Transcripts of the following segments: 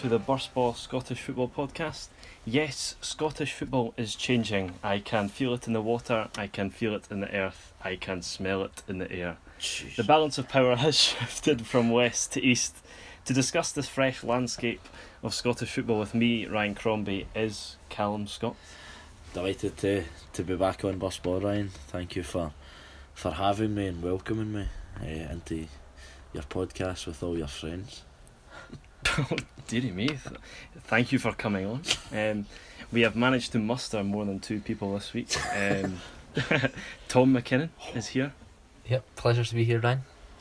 to the Burst Ball Scottish Football Podcast. Yes, Scottish football is changing. I can feel it in the water, I can feel it in the earth, I can smell it in the air. Jeez. The balance of power has shifted from west to east. To discuss this fresh landscape of Scottish football with me, Ryan Crombie, is Callum Scott. Delighted to be back on Burst Ball, Ryan. Thank you for having me and welcoming me into your podcast with all your friends. Oh, dearie me. Thank you for coming on. We have managed to muster more than two people this week. Tom McKinnon is here. Yep, pleasure to be here, Ryan.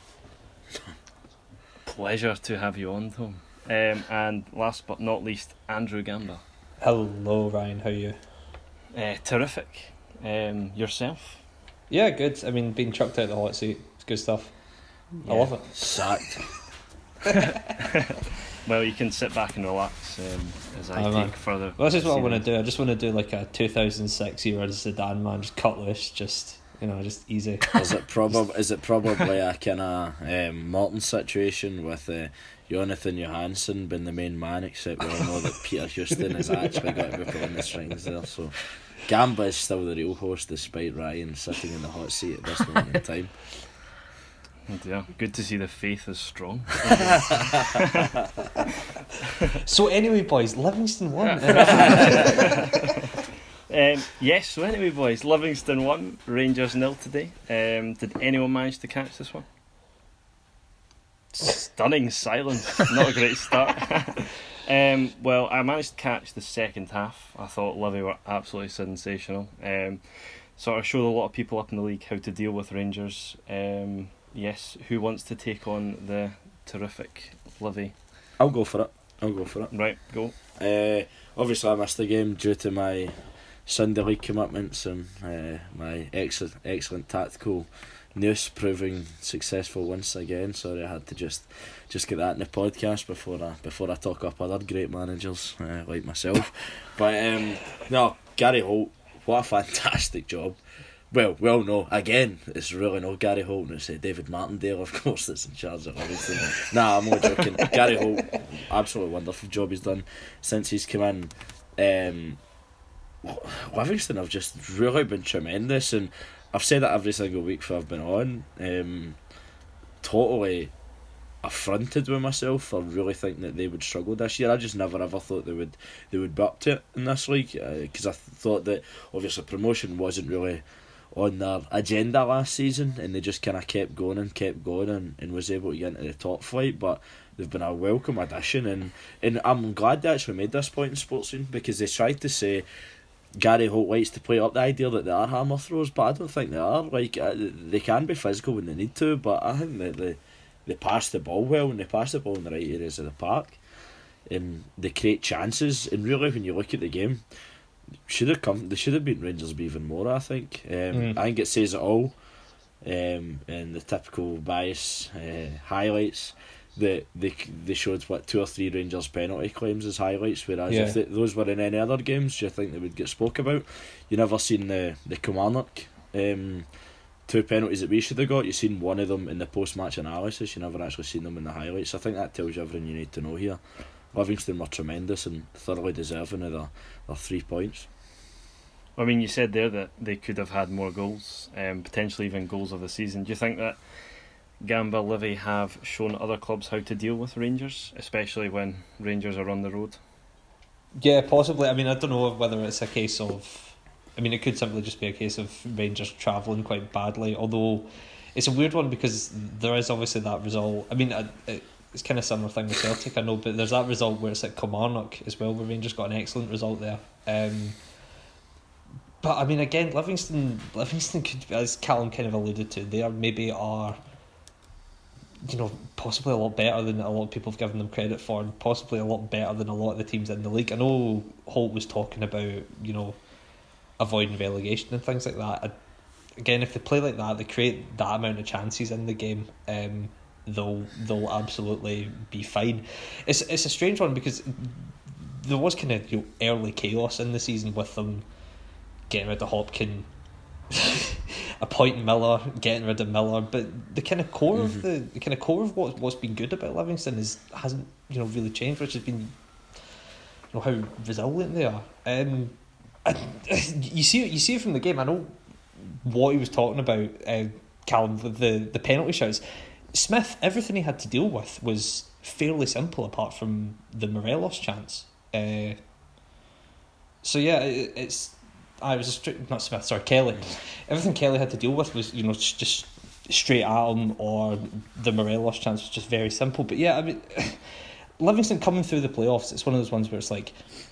Pleasure to have you on, Tom. And last but not least, Andrew Gamba. Hello, Ryan. How are you? Terrific. Yourself? Yeah, good. I mean, being chucked out the hot seat, it's good stuff. Yeah. I love it. Sacked. Well, you can sit back and relax as I take further. Well, this is what I want to do. I just want to do like a 2006 era Zidane, man. Just cut loose, just easy. Is it probably a kind of Morton situation with Jonathan Johansson being the main man, except we all know that Peter Houston has actually got to be pulling the strings there. So Gamba is still the real host, despite Ryan sitting in the hot seat at this moment in time. Oh dear. Good to see the faith is strong. So anyway, boys, Livingston won. Yes, so anyway, boys, Livingston won, Rangers 0 today. Did anyone manage to catch this one? Stunning silence. Not a great start. Well, I managed to catch the second half. I thought Livy were absolutely sensational. Sort of showed a lot of people up in the league how to deal with Rangers. Yes, who wants to take on the terrific Livy? I'll go for it. Right, go. Obviously, I missed the game due to my Sunday league commitments and my excellent tactical news proving successful once again. Sorry, I had to just get that in the podcast before I talk up other great managers like myself. But no, Gary Holt, what a fantastic job. Well, no, again, it's really no Gary Holt, it's David Martindale, of course, that's in charge of Livingston. Nah, I'm only joking. Gary Holt, absolutely wonderful job he's done since he's come in. Livingston have just really been tremendous, and I've said that every single week for I've been on. Totally affronted with myself for really thinking that they would struggle this year. I just never ever thought they would be up to it in this league, because I thought that obviously promotion wasn't really on their agenda last season, and they just kind of kept going and was able to get into the top flight. But they've been a welcome addition, and I'm glad they actually made this point in Sportscene, because they tried to say Gary Holt likes to play up the idea that they are hammer throws, but I don't think they are. Like, they can be physical when they need to, but I think that they pass the ball well, and they pass the ball in the right areas of the park, and they create chances. And really, when you look at the game, they should have beaten Rangers by even more, I think. I think it says it all. And the typical bias highlights that they showed 2 or 3 Rangers penalty claims as highlights, whereas if those were in any other games, do you think they would get spoke about? You never seen the Kilmarnock 2 penalties that we should have got. You've seen one of them in the post-match analysis, you never actually seen them in the highlights. I think that tells you everything you need to know here. Livingston were tremendous and thoroughly deserving of their 3 points. I mean, you said there that they could have had more goals, potentially even goals of the season. Do you think that Gamba Livy have shown other clubs how to deal with Rangers, especially when Rangers are on the road? Yeah, possibly. I mean, I don't know whether it's a case of... I mean, it could simply just be a case of Rangers travelling quite badly, although it's a weird one because there is obviously that result. I mean, it's kind of a similar thing with Celtic, I know, but there's that result where it's at Kilmarnock as well, where Rangers got an excellent result there. But I mean, again, Livingston could, as Callum kind of alluded to, they maybe are, possibly a lot better than a lot of people have given them credit for, and possibly a lot better than a lot of the teams in the league. I know Holt was talking about, avoiding relegation and things like that. Again, if they play like that, they create that amount of chances in the game, they'll absolutely be fine. It's a strange one because there was kind of early chaos in the season with them getting rid of Hopkin, appointing Miller, getting rid of Miller, but the kind of core of what's been good about Livingston hasn't really changed, which has been how resilient they are. You see it from the game. I know what he was talking about, Callum, with the penalty shouts. Smith, everything he had to deal with was fairly simple apart from the Morelos chance. So yeah, I was not Smith, sorry, Kelly. Everything Kelly had to deal with was just straight at him, or the Morelos chance was just very simple. But yeah, I mean, Livingston coming through the playoffs, it's one of those ones where it's like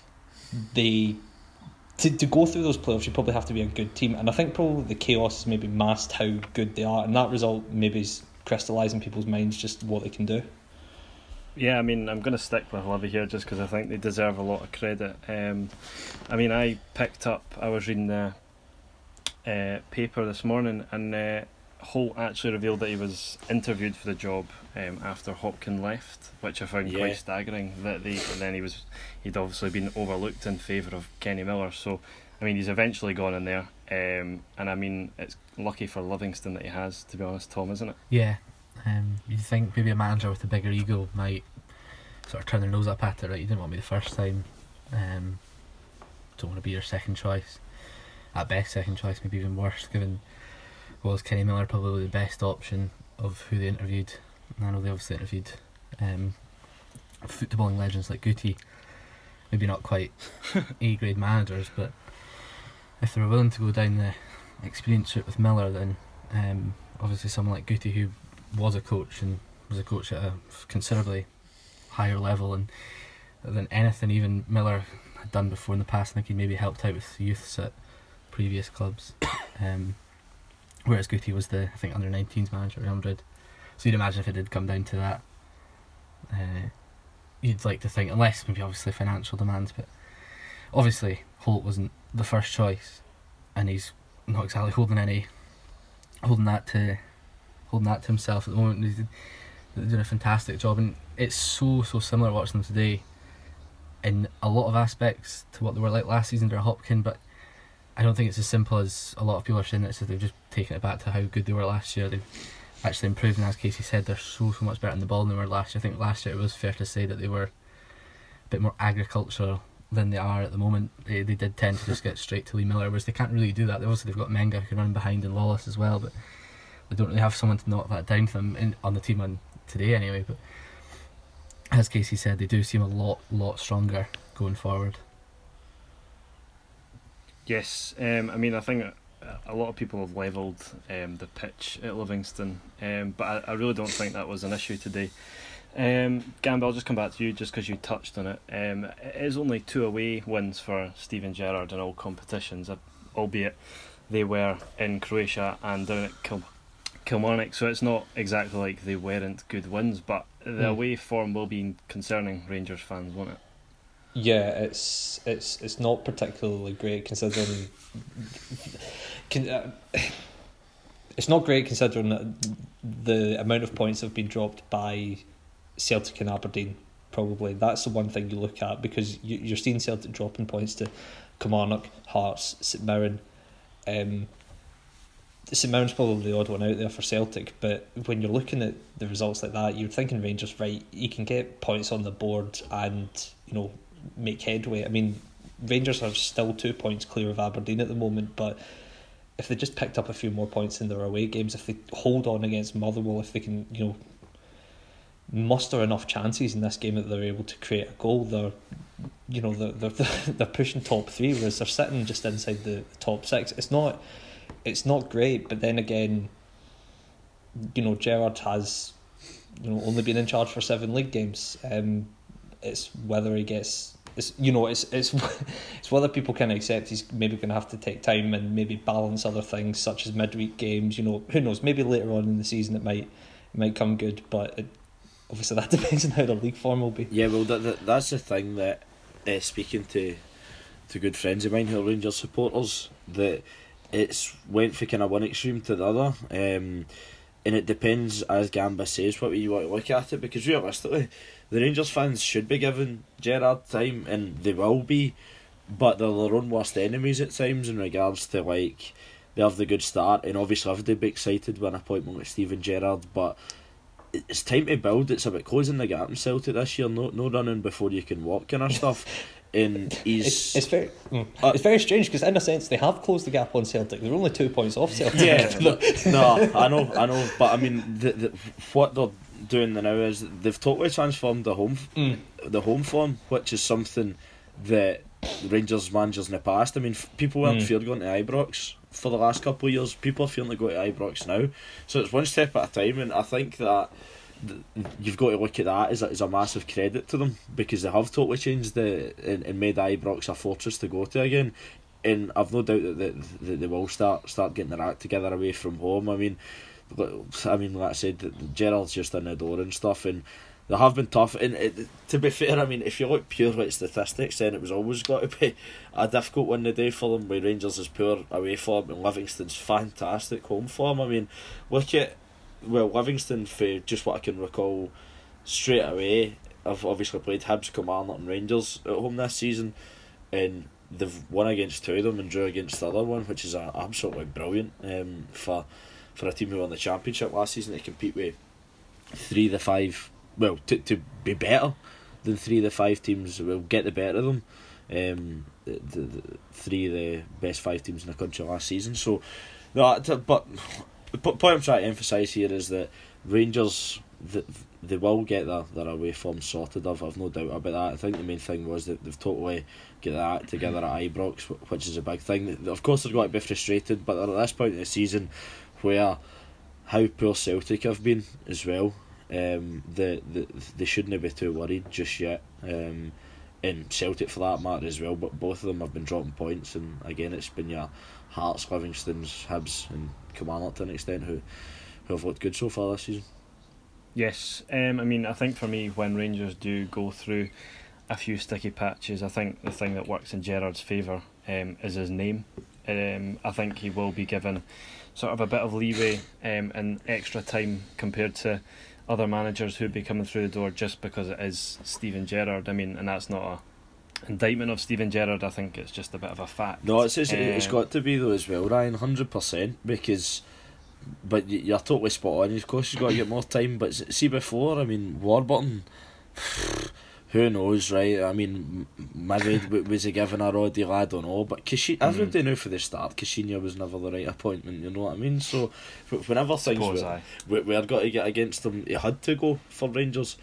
to go through those playoffs, you probably have to be a good team, and I think probably the chaos has maybe masked how good they are, and that result maybe is crystallising people's minds just what they can do. Yeah, I mean, I'm going to stick with Livy here just because I think they deserve a lot of credit. I mean, I was reading the paper this morning, and Holt actually revealed that he was interviewed for the job after Hopkin left, which I found quite staggering. He'd obviously been overlooked in favour of Kenny Miller. So, I mean, he's eventually gone in there, and I mean, it's lucky for Livingston that he has, to be honest, Tom, isn't it? Yeah. You'd think maybe a manager with a bigger ego might sort of turn their nose up at it, right? You didn't want me the first time. Don't want to be your second choice. At best, second choice, maybe even worse, given was Kenny Miller probably the best option of who they interviewed. And I know they obviously interviewed footballing legends like Guti, maybe not quite A-grade managers, but if they were willing to go down the experience route with Miller, then obviously someone like Guti, who was a coach and was a coach at a considerably higher level and than anything even Miller had done before in the past. I think he maybe helped out with youths at previous clubs, whereas Guti was the, I think, under-19s manager at Real Madrid. So you'd imagine if it did come down to that, you'd like to think, unless maybe obviously financial demands, but obviously Holt wasn't the first choice, and he's not exactly holding that to himself at the moment. He's doing a fantastic job, and it's so similar watching them today in a lot of aspects to what they were like last season under Hopkin, but I don't think it's as simple as a lot of people are saying. It's that they've just taken it back to how good they were last year. They've actually improved, and as Casey said, they're so much better in the ball than they were last year. I think last year it was fair to say that they were a bit more agricultural than they are at the moment. They did tend to just get straight to Lee Miller, whereas they can't really do that. Obviously they've got Menga who can run behind, and Lawless as well, but they don't really have someone to knock that down to them on the team on today anyway. But as Casey said, they do seem a lot stronger going forward. Yes, I mean, I think a lot of people have levelled the pitch at Livingston, but I really don't think that was an issue today. Gamba, I'll just come back to you just because you touched on it. It is only 2 away wins for Steven Gerrard in all competitions, albeit they were in Croatia and down at Kilmarnock, so it's not exactly like they weren't good wins, but the away form will be concerning Rangers fans, won't it? Yeah, it's not particularly great considering. It's not great considering that the amount of points have been dropped by Celtic and Aberdeen. Probably that's the one thing you look at, because you're seeing Celtic dropping points to Kilmarnock, Hearts, St Mirren. St Mirren's probably the odd one out there for Celtic, but when you're looking at the results like that, you're thinking Rangers, right, you can get points on the board and make headway. I mean, Rangers are still 2 points clear of Aberdeen at the moment, but if they just picked up a few more points in their away games, if they hold on against Motherwell, if they can muster enough chances in this game that they're able to create a goal, they're pushing top 3, whereas they're sitting just inside the top 6. It's not great, but then again, Gerrard has only been in charge for 7 league games. It's whether he gets, it's whether people can accept he's maybe going to have to take time and maybe balance other things such as midweek games. Who knows? Maybe later on in the season it might come good, but obviously that depends on how the league form will be. Yeah, well, that's the thing that speaking to good friends of mine who are Rangers supporters, that it's went from kind of one extreme to the other, and it depends, as Gamba says, what you want to look at it, because realistically the Rangers fans should be giving Gerrard time, and they will be, but they're their own worst enemies at times in regards to, like, they have the good start, and obviously everybody be excited with an appointment like Steven Gerrard, but it's time to build. It's about closing the gap in Celtic this year, no running before you can walk kind of stuff. and he's It's very strange because in a sense they have closed the gap on Celtic. They're only 2 points off Celtic. no, I know, but I mean, what they're doing now is they've totally transformed the home form, which is something that Rangers managers in the past. I mean, people weren't feared going to Ibrox for the last couple of years. People are fearing to go to Ibrox now, so it's one step at a time, and I think that you've got to look at that as a massive credit to them, because they have totally changed and made Ibrox a fortress to go to again. And I've no doubt that they will start getting their act together away from home. I mean, like I said, Gerrard's just in the door and stuff, and they have been tough. And to be fair, I mean, if you look purely at statistics, then it was always got to be a difficult one today for them. With Rangers is poor away form and Livingston's fantastic home form. I mean, look at Livingston, for just what I can recall straight away, I've obviously played Hibs, Kilmarnock and Rangers at home this season, and they've won against two of them and drew against the other one, which is absolutely brilliant for a team who won the championship last season to compete with 3 of the 5. Well, to be better than 3 of the 5 teams, will get the better of them. The 3 of the best 5 teams in the country last season. So, no, but the point I'm trying to emphasise here is that Rangers, they will get their away form sorted. I've no doubt about that. I think the main thing was that they've totally get their act together at Ibrox, which is a big thing. Of course, they're going to be frustrated, but they're at this point in the season where how poor Celtic have been as well, they shouldn't be too worried just yet. And Celtic for that matter as well, but both of them have been dropping points, and again it's been your Hearts, Livingston's, Hibs and Kilmarnock to an extent who have looked good so far this season. Yes, I mean, I think for me, when Rangers do go through a few sticky patches, I think the thing that works in Gerrard's favour is his name. I think he will be given sort of a bit of leeway and extra time compared to other managers who'd be coming through the door just because it is Steven Gerrard. I mean, and that's not a indictment of Steven Gerrard. I think it's just a bit of a fact. No, it's got to be though as well, Ryan, 100%, because but you're totally spot on. Of course, you've got to get more time. But see, before, I mean, Warburton, who knows, right? I mean, maybe was he given a rod deal? I don't know. But everybody knew for the start, Caixinha was never the right appointment. You know what I mean? So whenever things were got to get against him, he had to go for Rangers.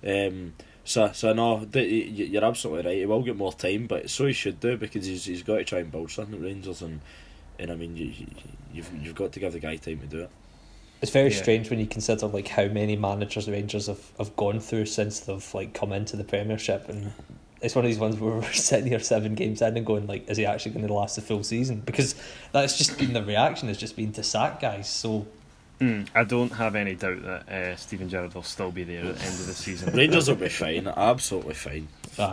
So no, you're absolutely right. He will get more time, but so he should do, because he's got to try and build something at Rangers, and I mean you've got to give the guy time to do it. It's very strange when you consider like how many managers the Rangers have gone through since they've like come into the Premiership, and it's one of these ones where we're sitting here 7 games in and going like, is he actually going to last the full season? Because that's just been the reaction, has just been to sack guys. So I don't have any doubt that Steven Gerrard will still be there at the end of the season. Rangers will be fine, absolutely fine.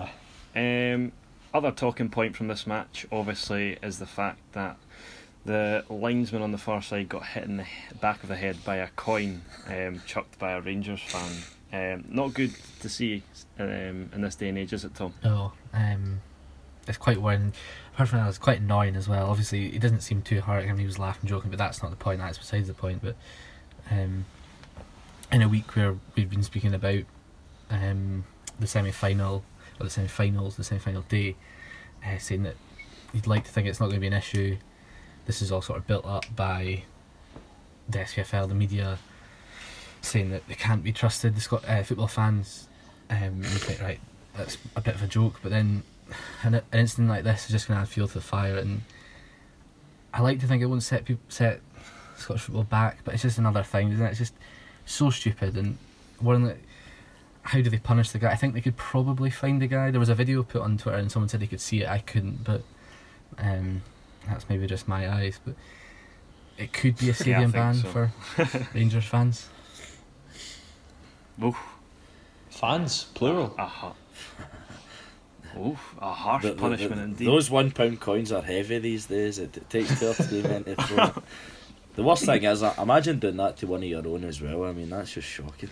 Other talking point from this match, obviously, is the fact that the linesman on the far side got hit in the back of the head by a coin chucked by a Rangers fan. Not good to see in this day and age, is it, Tom? No, it's quite worrying. Apart from that, it's quite annoying as well. Obviously, he doesn't seem too hurt. I mean, he was laughing, joking, but that's not the point. That's besides the point. But in a week where we've been speaking about the semi-final or the semi-finals, the semi-final day, saying that you'd like to think it's not going to be an issue. This is all sort of built up by the SPFL, the media, saying that they can't be trusted. The football fans, you think, right, that's a bit of a joke, but then an incident like this is just going to add fuel to the fire. And I like to think it won't set Scottish football back, but it's just another thing, isn't it? It's just so stupid. And how do they punish the guy? I think they could probably find the guy. There was a video put on Twitter and someone said they could see it. I couldn't, but that's maybe just my eyes, but it could be a stadium ban for Rangers fans. Oof. Fans, plural. A harsh punishment indeed. Those £1 coins are heavy these days. It takes 2 or 3 men to throw it. The worst thing is, imagine doing that to one of your own as well. I mean, that's just shocking.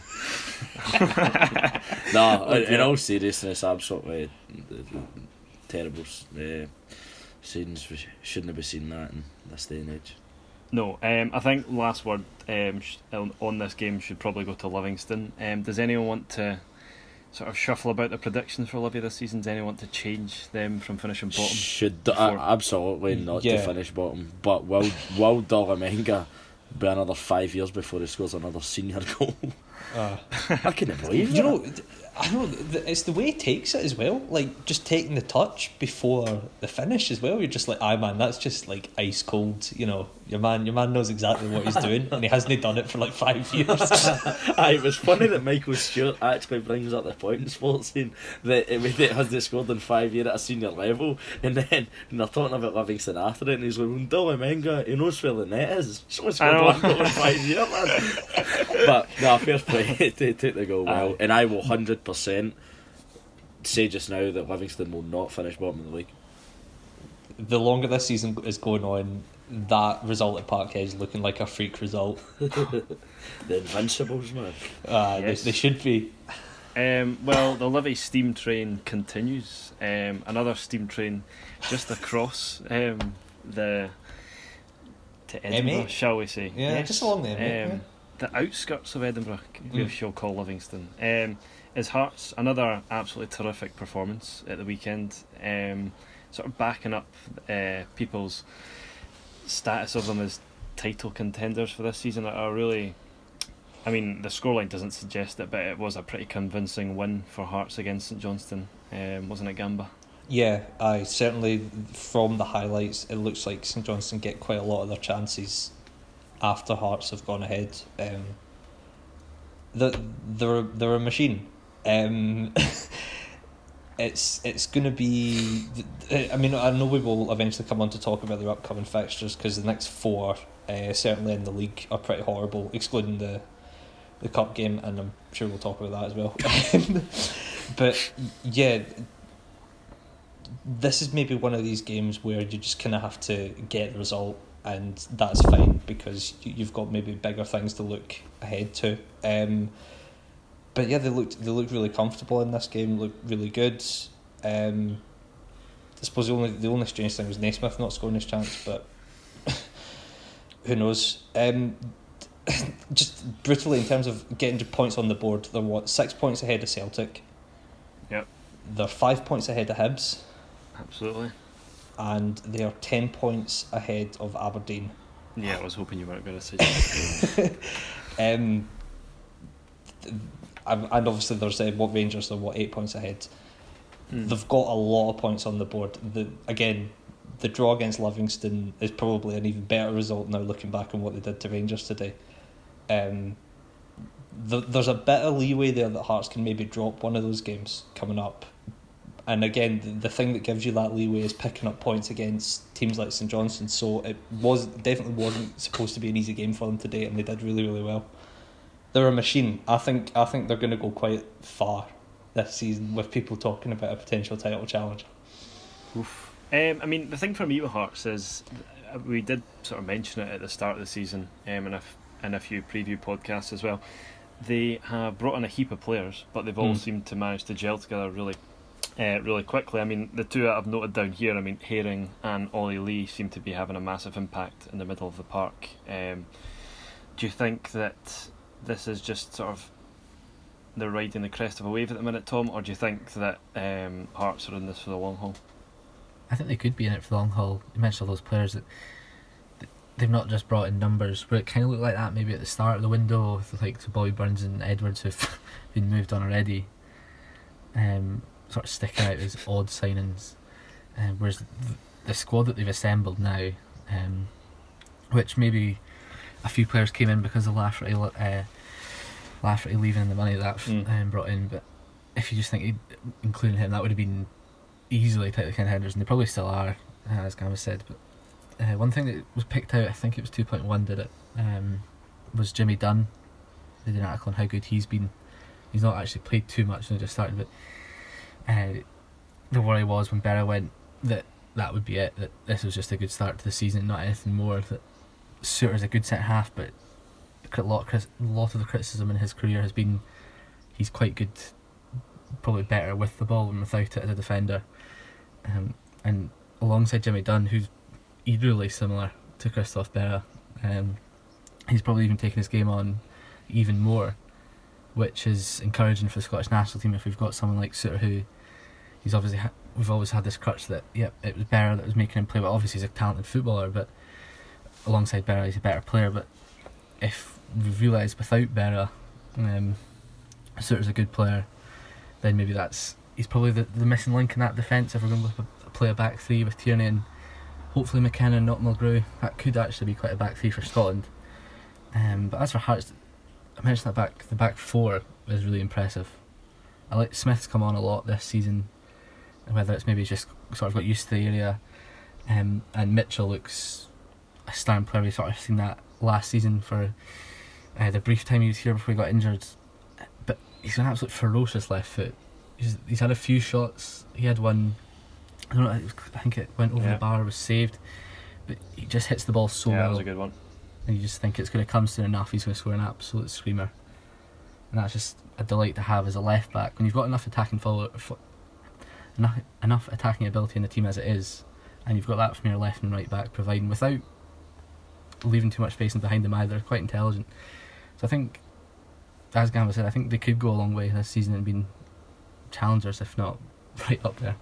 In all seriousness, absolutely terrible scenes. We shouldn't have seen that in this day and age. No, I think last word on this game should probably go to Livingston. Does anyone want to sort of shuffle about the predictions for Livy this season? Does anyone want to change them from finishing bottom? Absolutely not to finish bottom. But will Dolamenga be another 5 years before he scores another senior goal? I couldn't believe it. You know, I know it's the way he takes it as well. Like just taking the touch before the finish as well. You're just like, aye man, that's just like ice cold. You know, your man knows exactly what he's doing, and he hasn't done it for like 5 years. It was funny that Michael Stewart actually brings up the point in sports scene that it hasn't scored in 5 years at a senior level, and then they're talking about Livingston after it, and he's like, well, Dolamenga, he knows where the net is. Someone scored 1 goal in 5 years, man. But no, fair play, take the goal well, and I will 100% say just now that Livingston will not finish bottom of the league. The longer this season is going on, that result at Parkhead is looking like a freak result. The Invincibles, man. Yes. They should be. Well, the Livy steam train continues. Another steam train just across to Edinburgh, M8? shall we say? Yeah, just along the M8, the outskirts of Edinburgh, we shall call Livingston. Is Hearts another absolutely terrific performance at the weekend? Sort of backing up people's status of them as title contenders for this season are really. I mean, the scoreline doesn't suggest it, but it was a pretty convincing win for Hearts against St Johnstone, wasn't it, Gamba? Yeah, certainly from the highlights, it looks like St Johnstone get quite a lot of their chances after Hearts have gone ahead. They're a machine. It's going to be. I mean, I know we will eventually come on to talk about their upcoming fixtures because the next 4, certainly in the league, are pretty horrible, excluding the cup game, and I'm sure we'll talk about that as well. But yeah, this is maybe one of these games where you just kind of have to get the result, and that's fine because you've got maybe bigger things to look ahead to. But yeah, they looked really comfortable in this game. Looked really good. I suppose the only strange thing was Naismith not scoring his chance, but who knows? Just brutally in terms of getting points on the board, they're 6 points ahead of Celtic. Yep. They're 5 points ahead of Hibs. Absolutely. And they are 10 points ahead of Aberdeen. Yeah, I was hoping you weren't going to say that. And obviously there's what Rangers are 8 points ahead. They've got a lot of points on the board. The draw against Livingston is probably an even better result now looking back on what they did to Rangers today. There's a bit of leeway there that Hearts can maybe drop one of those games coming up. And again, the thing that gives you that leeway is picking up points against teams like St Johnstone. So it definitely wasn't supposed to be an easy game for them today, and they did really, really well. They're a machine. I think they're going to go quite far this season with people talking about a potential title challenge. Oof. I mean, the thing for me with Hearts is we did sort of mention it at the start of the season, in a few preview podcasts as well. They have brought in a heap of players, but they've all seemed to manage to gel together really quickly. I mean, the two that I've noted down here, I mean, Herring and Ollie Lee seem to be having a massive impact in the middle of the park. Do you think that this is just sort of they're riding the crest of a wave at the minute, Tom, or do you think that Hearts are in this for the long haul? I think they could be in it for the long haul. You mentioned all those players that they've not just brought in numbers, but it kind of looked like that maybe at the start of the window, with like to Bobby Burns and Edwards who've been moved on already. Sort of sticking out as odd signings, whereas the squad that they've assembled now, which maybe a few players came in because of Lafferty leaving and the money that brought in, but if you just think including him, that would have been easily title contenders, and they probably still are, as Gamba said. But one thing that was picked out, I think it was 2.1 did it, was Jimmy Dunn. They did an article on how good he's been. He's not actually played too much, they just started, but the worry was when Berra went that would be it, that this was just a good start to the season, not anything more, that Suter's a good centre half, but a lot of the criticism in his career has been he's quite good, probably better with the ball than without it as a defender, and alongside Jimmy Dunn, who's eerily similar to Christophe Berra, he's probably even taken his game on even more. which is encouraging for the Scottish national team. If we've got someone like Suter, who he's obviously we've always had this crutch that it was Berra that was making him play, but obviously he's a talented footballer, but alongside Berra he's a better player. But if we've realised without Berra, Suter's a good player, then maybe he's probably the missing link in that defence. If we're going to play a back three with Tierney and hopefully McKenna and not Mulgrew, that could actually be quite a back three for Scotland. But as for Hearts, I mentioned that the back four is really impressive. I like Smith's come on a lot this season, whether it's maybe just sort of got used to the area, and Mitchell looks a starting player. We sort of seen that last season for the brief time he was here before he got injured, but he's an absolute ferocious left foot. He's had a few shots. He had one, I don't know, I think it went over the bar, was saved, but he just hits the ball so well. Yeah, that was a good one. And you just think it's going to come soon enough, he's going to score an absolute screamer. And that's just a delight to have as a left back. When you've got enough attacking enough attacking ability in the team as it is, and you've got that from your left and right back providing, without leaving too much space in behind them either, quite intelligent. So I think, as Gamba said, I think they could go a long way this season and being challengers, if not right up there.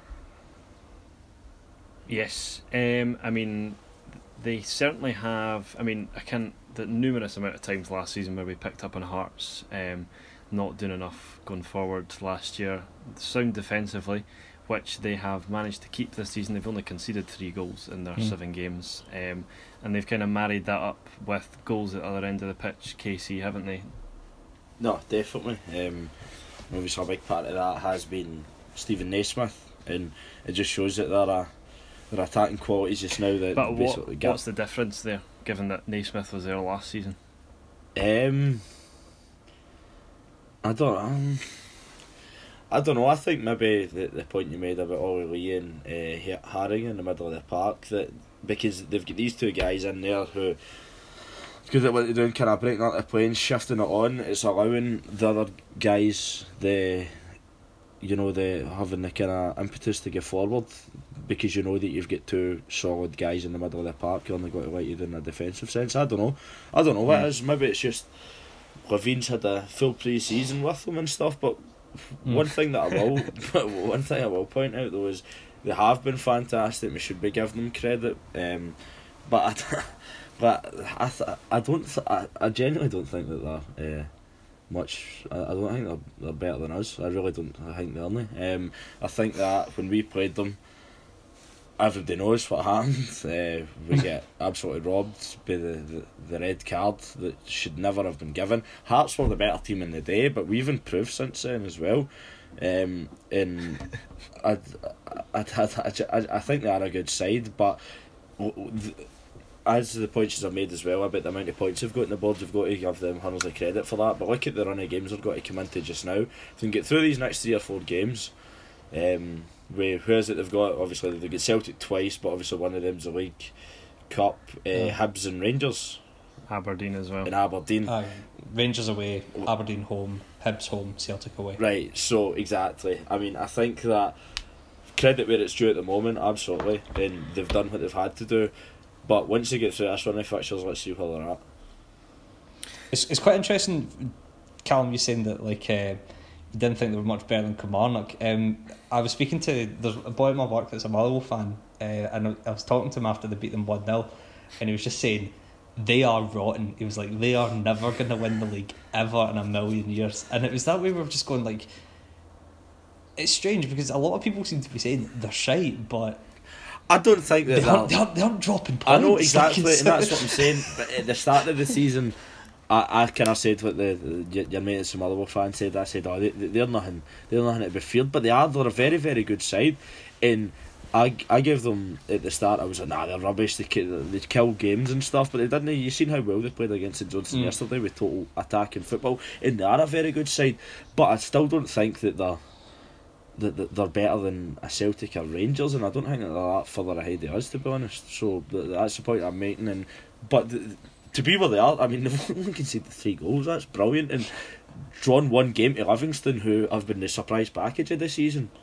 Yes, I mean, they certainly have. I mean, the numerous amount of times last season where we picked up on Hearts not doing enough going forward last year, sound defensively, which they have managed to keep this season. They've only conceded 3 goals in their 7 games, and they've kind of married that up with goals at the other end of the pitch, KC, haven't they? No, definitely. Obviously a big part of that has been Stephen Naismith, and it just shows that their attacking qualities just now that But basically what's the difference there, given that Naismith was there last season? I don't know. I think maybe the point you made about Ollie Lee and Haring in the middle of the park, that because they've got these two guys in there who, good at what they're doing, kind of breaking up the play and shifting it on, it's allowing the other guys the having the kind of impetus to get forward, because you know that you've got 2 solid guys in the middle of the park. You're only got to let you do in a defensive sense. I don't know what it is. Maybe it's just Levine's had a full pre-season with them and stuff, but one thing I will point out though is they have been fantastic. We should be giving them credit, but I genuinely don't think that they're much. I don't think they're better than us. I really don't. I think they're only. I think that when we played them, everybody knows what happened. We get absolutely robbed by the red card that should never have been given. Hearts were the better team in the day, but we've improved since then as well. And I think they are a good side, but as the points are made as well about the amount of points they've got on the board, you've got to give them hundreds of credit for that. But look at the run of games they've got to come into just now. If they can get through these next 3 or 4 games, who is it they've got? Obviously they've got Celtic twice, but obviously one of them's the League Cup, Hibs and Rangers. Aberdeen as well. In Aberdeen. Rangers away, Aberdeen home, Hibs home, Celtic away. Right, so exactly. I mean, I think that credit where it's due at the moment, absolutely, and they've done what they've had to do. But once they get through this run of fixtures, let's see where they're at. It's quite interesting, Callum, you saying that you didn't think they were much better than Kilmarnock. I was speaking to, there's a boy at my work that's a Motherwell fan, and I was talking to him after they beat them 1-0, and he was just saying they are rotten. He was like, they are never going to win the league ever in a million years. And it was that way we were just going like, it's strange because a lot of people seem to be saying they're shite, but I don't think that they aren't dropping points. I know exactly, and that's what I'm saying. But at the start of the season, I kind of said what your mate and some other fans said. I said, they're nothing to be feared, but they're a very, very good side. And I gave them at the start. I was like, they're rubbish. They kill games and stuff, but they didn't. You seen how well they played against St Johnstone yesterday with total attacking football, and they are a very good side. But I still don't think that they're better than a Celtic or Rangers, and I don't think that they're that further ahead of us, to be honest. So that's the point I'm making. But to be where they are, I mean, they've only conceded 3 goals. That's brilliant, and drawn 1 game to Livingston, who have been the surprise package of the season.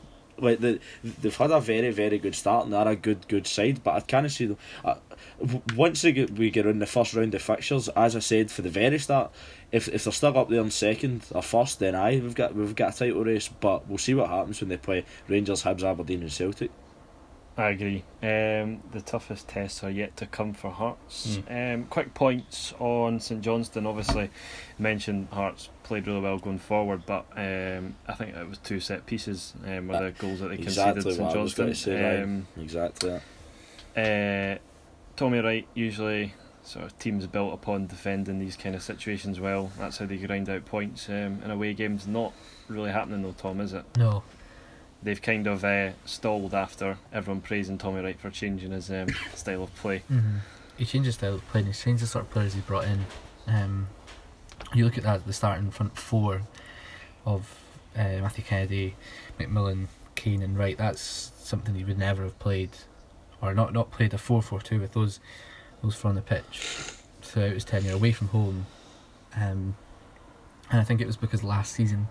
Like they've had a very, very good start and they're a good side, but I kind of see them. Once we get in the first round of fixtures, as I said for the very start, if they're still up there in second or first, then we've got a title race. But we'll see what happens when they play Rangers, Hibs, Aberdeen, and Celtic. I agree. The toughest tests are yet to come for Hearts. Quick points on St Johnstone. Obviously, mentioned Hearts played really well going forward, but I think it was 2 set pieces were the goals that they conceded. St Johnstone. Exactly that. Tommy Wright, usually sort of teams built upon defending these kind of situations well. That's how they grind out points in away games. Not really happening though, Tom, is it? No. They've kind of stalled after everyone praising Tommy Wright for changing his style of play. He changed his style of play and he's changed the sort of players he brought in. You look at that, the starting front four of Matthew Kennedy, McMillan, Keane and Wright. That's something he would never have played, or not played a 4-4-2 with those four on the pitch throughout his tenure away from home. And I think it was because last season,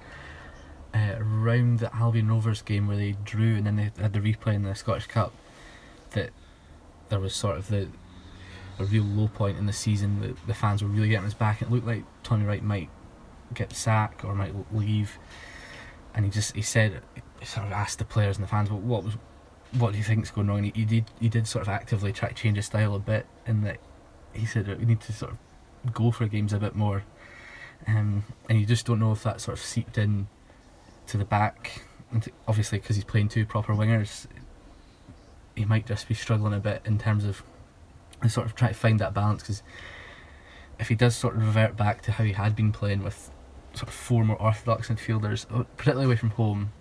around the Albion Rovers game where they drew and then they had the replay in the Scottish Cup, that there was sort of a real low point in the season. The fans were really getting his back. It looked like Tommy Wright might get the sack or might leave, and he said, he sort of asked the players and the fans, well, what do you think's going wrong? And he did sort of actively try to change his style a bit, in that he said that we need to sort of go for games a bit more, and you just don't know if that sort of seeped in to the back. And obviously, because he's playing 2 proper wingers, he might just be struggling a bit in terms of sort of trying to find that balance. Because if he does sort of revert back to how he had been playing with sort of 4 more orthodox midfielders, particularly away from home,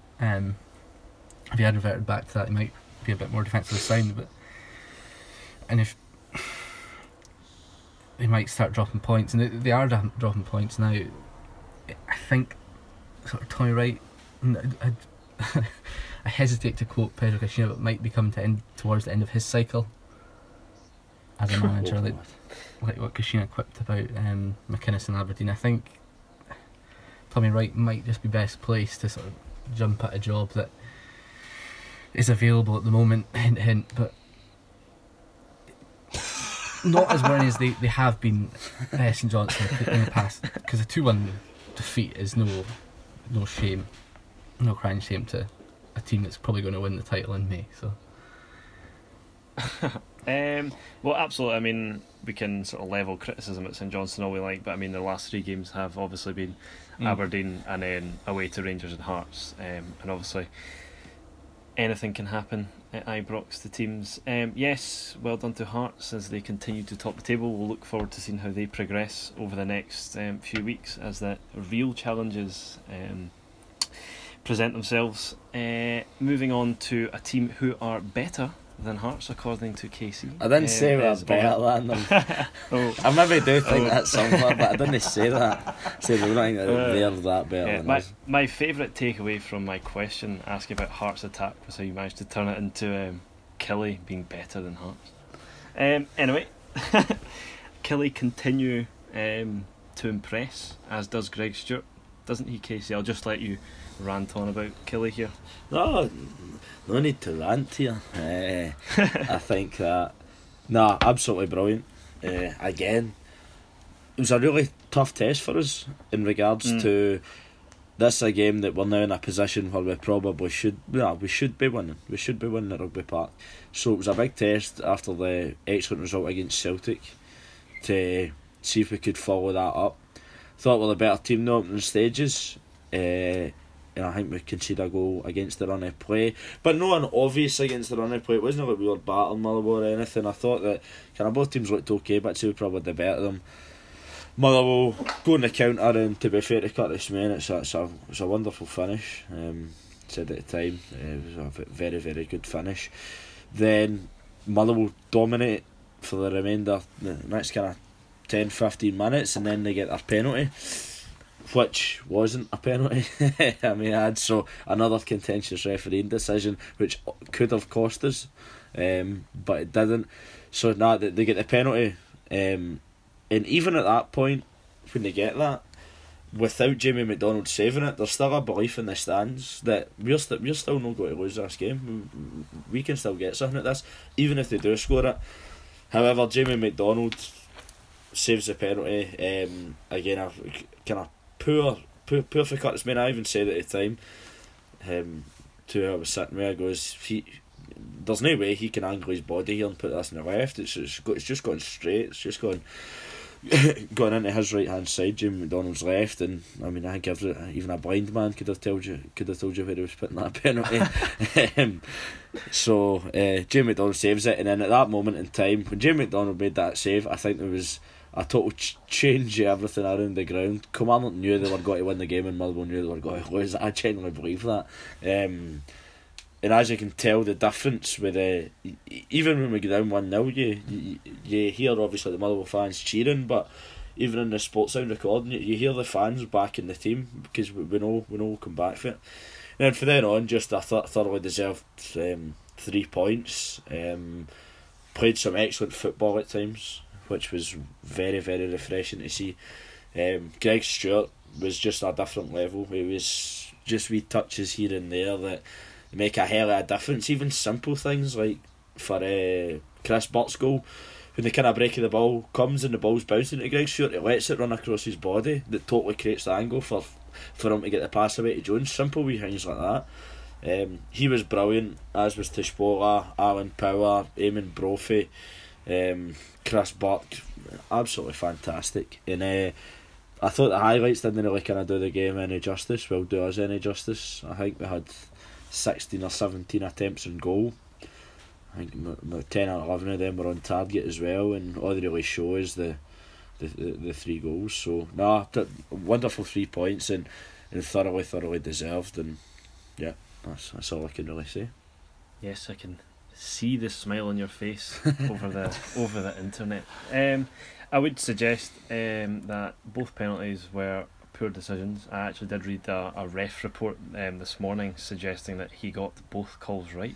if he had reverted back to that, he might be a bit more defensively sound. And if they might start dropping points, and they are dropping points now, I think sort of Tommy Wright, I hesitate to quote Pedro Caixinha, but might be coming towards the end of his cycle as a manager, like what Caixinha quipped about McInnes and Aberdeen. I think Tommy Wright might just be best placed to sort of jump at a job that is available at the moment, hint hint, but not as winning as they have been St Johnstone in the past, because a 2-1 defeat is no shame, no crying shame to a team that's probably going to win the title in May. So well, absolutely. I mean, we can sort of level criticism at St Johnstone all we like, but I mean the last 3 games have obviously been Aberdeen and then away to Rangers and Hearts, and obviously anything can happen at Ibrox, the teams. Yes, well done to Hearts as they continue to top the table. We'll look forward to seeing how they progress over the next few weeks as the real challenges present themselves. Moving on to a team who are better than Hearts, according to Casey. I didn't say we were better than them. I maybe do think that somewhere, but I didn't say that. Say we don't think they're that better than us. My favourite takeaway from my question asking about Hearts' attack was how you managed to turn it into Killie being better than Hearts. Anyway, Killie continue to impress, as does Greg Stewart, doesn't he, Casey? I'll just let you rant on about Killie here. No need to rant here. I think that absolutely brilliant. Again, it was a really tough test for us in regards to this. A game that we're now in a position where we probably should be winning. We should be winning at Rugby Park. So it was a big test after the excellent result against Celtic to see if we could follow that up. Thought we were a better team in the opening stages. And I think we conceded a goal against the run of play, but no one obvious against the run of play. It wasn't like we were battling Motherwell or anything. I thought that both teams looked okay, but we probably did better than them. Motherwell go on the counter, and to be fair to Curtis Main, it's a wonderful finish. Said at the time, it was a very, very good finish. Then Motherwell dominate for the remainder, the next 10-15 minutes, and then they get their penalty, which wasn't a penalty. I mean, so another contentious refereeing decision which could have cost us, but it didn't. So now they get the penalty, and even at that point when they get that, without Jamie McDonald saving it, there's still a belief in the stands that we're still not going to lose this game. We can still get something at this, even if they do score it. However, Jamie McDonald saves the penalty. Again, a kind of poor for Curtis Main. I even said at the time, to who I was sitting with, I goes, there's no way he can angle his body here and put this in the left. It's just gone straight. It's just gone into his right hand side, Jamie McDonald's left, and I mean, I think even a blind man could have told you where he was putting that penalty. So Jamie McDonald saves it, and then at that moment in time, when Jamie McDonald made that save, I think there was a total change of everything around the ground. Kilmarnock knew they were going to win the game, and Motherwell knew they were going to lose. I genuinely believe that. And as you can tell, the difference with even when we go down 1-0, you hear obviously the Motherwell fans cheering, but even in the Sports Sound recording, you hear the fans backing the team because we know we'll come back for it. And then from then on, just a thoroughly deserved 3 points. Played some excellent football at times, which was very, very refreshing to see. Greg Stewart was just a different level. It was just wee touches here and there that make a hell of a difference. Even simple things like for Chris Burt's goal, when the kind of break of the ball comes and the ball's bouncing to Greg Stewart, he lets it run across his body. That totally creates the angle for him to get the pass away to Jones. Simple wee things like that. He was brilliant, as was Tishpola, Alan Power, Eamon Brophy, Chris Burke, absolutely fantastic. And I thought the highlights didn't really kind of do the game any justice. Will do us any justice. I think we had 16 or 17 attempts on goal. I think 10 or 11 of them were on target as well, and all they really show is the 3 goals. So wonderful 3 points and thoroughly deserved, and yeah, that's all I can really say. Yes, I can see the smile on your face over the internet. I would suggest that both penalties were poor decisions. I actually did read a ref report this morning suggesting that he got both calls right.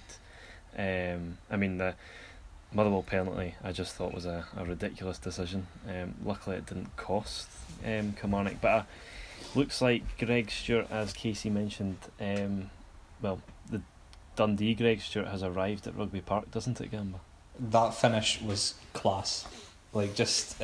I mean, the Motherwell penalty I just thought was a ridiculous decision. Luckily it didn't cost Kilmarnock, but looks like Greg Stewart, as Casey mentioned, the Dundee Greg Stewart has arrived at Rugby Park, doesn't it, Gamba? That finish was class. Like, just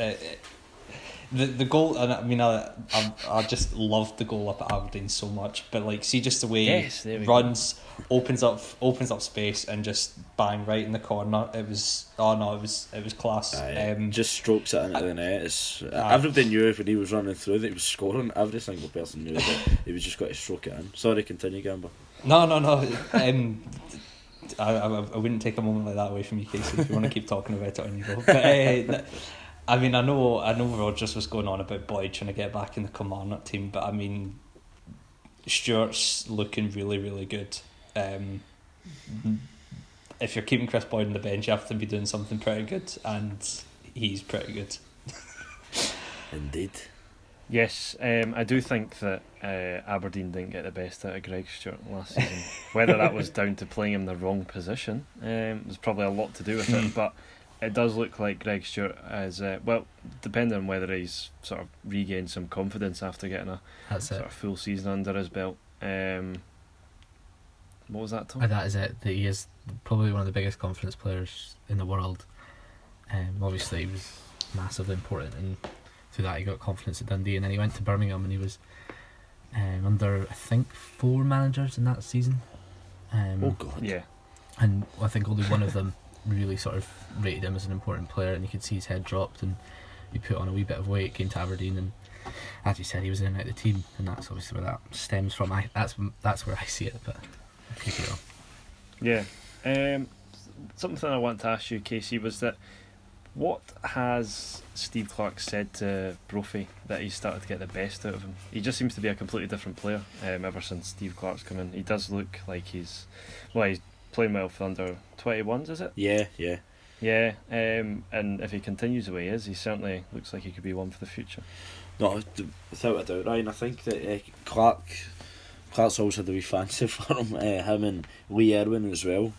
the goal, and I mean, I just loved the goal up at Aberdeen so much. But like, see just the way he runs, opens up space, and just bang right in the corner. It was class. Just strokes it into the net. Everybody knew when he was running through that he was scoring. Every single person knew that he was just got to stroke it in. Sorry, continue, Gamba. No. I wouldn't take a moment like that away from you, Casey. If you want to keep talking about it on you go. But I mean, I know Rodgers was going on about Boyd trying to get back in the Kilmarnock team, but I mean, Stewart's looking really, really good. If you're keeping Chris Boyd on the bench, you have to be doing something pretty good, and he's pretty good. Indeed. Yes, I do think that Aberdeen didn't get the best out of Greg Stewart last season. Whether that was down to playing him in the wrong position, there's probably a lot to do with it, but it does look like Greg Stewart has, depending on whether he's sort of regained some confidence after getting a full season under his belt. What was that, Tom? That is it. That he is probably one of the biggest confidence players in the world. Obviously, he was massively important, and through that he got confidence at Dundee, and then he went to Birmingham, and he was under, I think, 4 managers in that season. Oh God! Yeah, and I think only one of them really sort of rated him as an important player, and you could see his head dropped, and he put on a wee bit of weight, came to Aberdeen, and as you said, he was in and out of the team, and that's obviously where that stems from. That's where I see it, but keep it on. Yeah. Something I want to ask you, Casey, was that what has Steve Clarke said to Brophy that he's started to get the best out of him? He just seems to be a completely different player ever since Steve Clarke's come in. He does look like he's playing well for under 21s, is it? Yeah. Yeah, and if he continues the way he is, he certainly looks like he could be one for the future. No, without a doubt, Ryan. I think that Clark's always had a wee fancy for him. Him and Lee Irwin as well.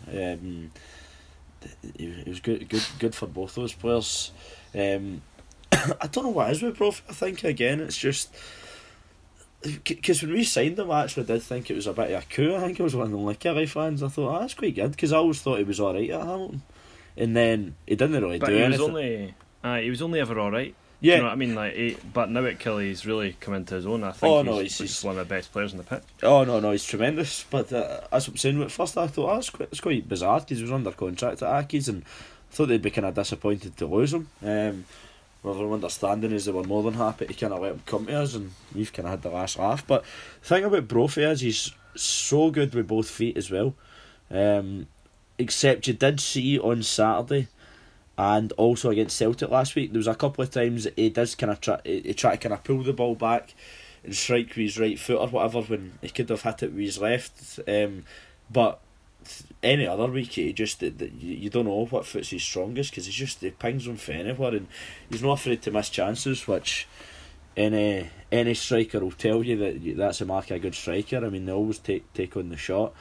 It was good for both those players. I don't know what is with Brophy. I think again it's just because when we signed him, I actually did think it was a bit of a coup. I think I was one of the only Kelly fans. I thought, that's quite good, because I always thought he was alright at Hamilton. And then he didn't really But do he anything. he was only ever alright. Yeah. You know what I mean? But now at Killie, he's really come into his own. I think he's one of the best players on the pitch. Oh, no, he's tremendous. But that's what I'm saying. At first, I thought, it's quite bizarre, because he was under contract at Accies, and I thought they'd be kind of disappointed to lose him. Well, their understanding is they were more than happy to kind of let him come to us, and we've kind of had the last laugh. But the thing about Brophy is he's so good with both feet as well. Except you did see on Saturday and also against Celtic last week, there was a couple of times that he does kind of try to kind of pull the ball back and strike with his right foot or whatever, when he could have hit it with his left. But any other week, he just you don't know what foot's his strongest, because he pings them from anywhere, and he's not afraid to miss chances, which any striker will tell you that's a mark of a good striker. I mean, they always take on the shot.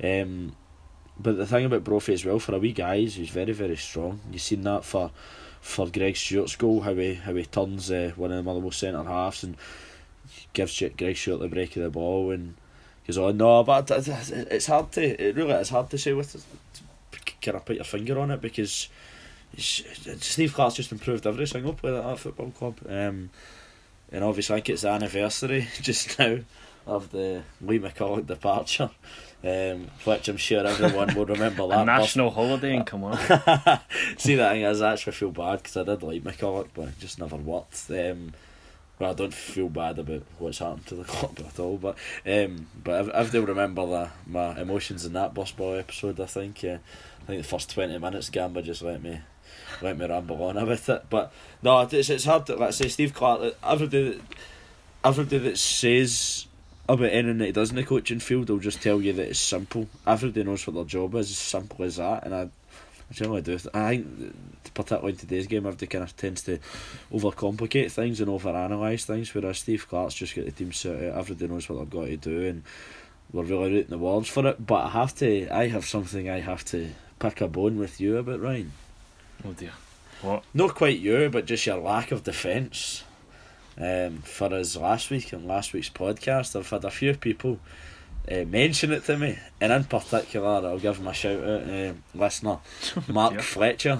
But the thing about Brophy as well, for a wee guy, he's very, very strong. You've seen that for Greg Stewart's goal, how he turns one of the Motherwell centre halves and gives Greg Stewart the break of the ball and goes on. No, but it's hard to say with kind of put your finger on it, because Steve Clarke's just improved every single player at that football club. And obviously I think it's the anniversary just now of the Lee McCulloch departure, which I'm sure everyone will remember that. A national holiday and come on. See, that thing is, I actually feel bad, because I did like McCulloch, but it just never worked. Well, I don't feel bad about what's happened to the club at all, but if they'll remember my emotions in that bus boy episode, I think the first 20 minutes Gamba just let me ramble on about it. But no, it's hard to, let's say, Steve Clarke, everybody that says about anything that he does in the coaching field will just tell you that it's simple. Everybody knows what their job is, as simple as that, and I generally do. I think, particularly in today's game, everybody kind of tends to overcomplicate things and overanalyse things, whereas Steve Clarke's just got the team set out, everybody knows what they've got to do, and we're really rooting the world for it. But I have something I have to pick a bone with you about, Ryan. Oh dear. What? Not quite you, but just your lack of defence. For us last week, on last week's podcast, I've had a few people mention it to me, and in particular I'll give him a shout out, listener Mark Yeah. Fletcher,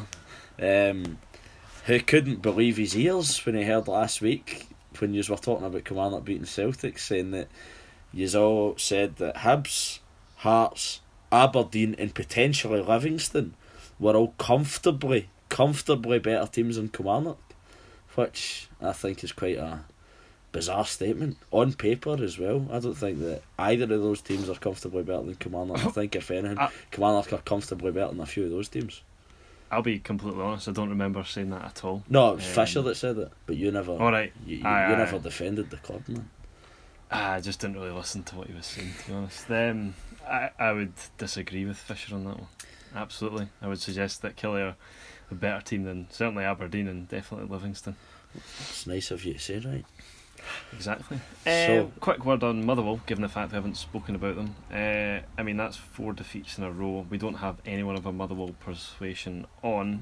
who couldn't believe his ears when he heard last week when you were talking about Kilmarnock beating Celtic, saying that you all said that Hibs, Hearts, Aberdeen and potentially Livingston were all comfortably better teams than Kilmarnock, which I think is quite a bizarre statement on paper as well. I don't think that either of those teams are comfortably better than Kilmarnock. I think if anything, Kilmarnock are comfortably better than a few of those teams. I'll be completely honest, I don't remember saying that at all. No, it was Fisher that said it, but you never. All right. You Aye. never defended the club, man. I just didn't really listen to what he was saying, to be honest. I would disagree with Fisher on that one. Absolutely. I would suggest that Killie are a better team than certainly Aberdeen and definitely Livingston. It's nice of you to say, right? Exactly. So- Quick word on Motherwell, given the fact we haven't spoken about them. I mean, that's 4 defeats in a row. We don't have anyone of a Motherwell persuasion on.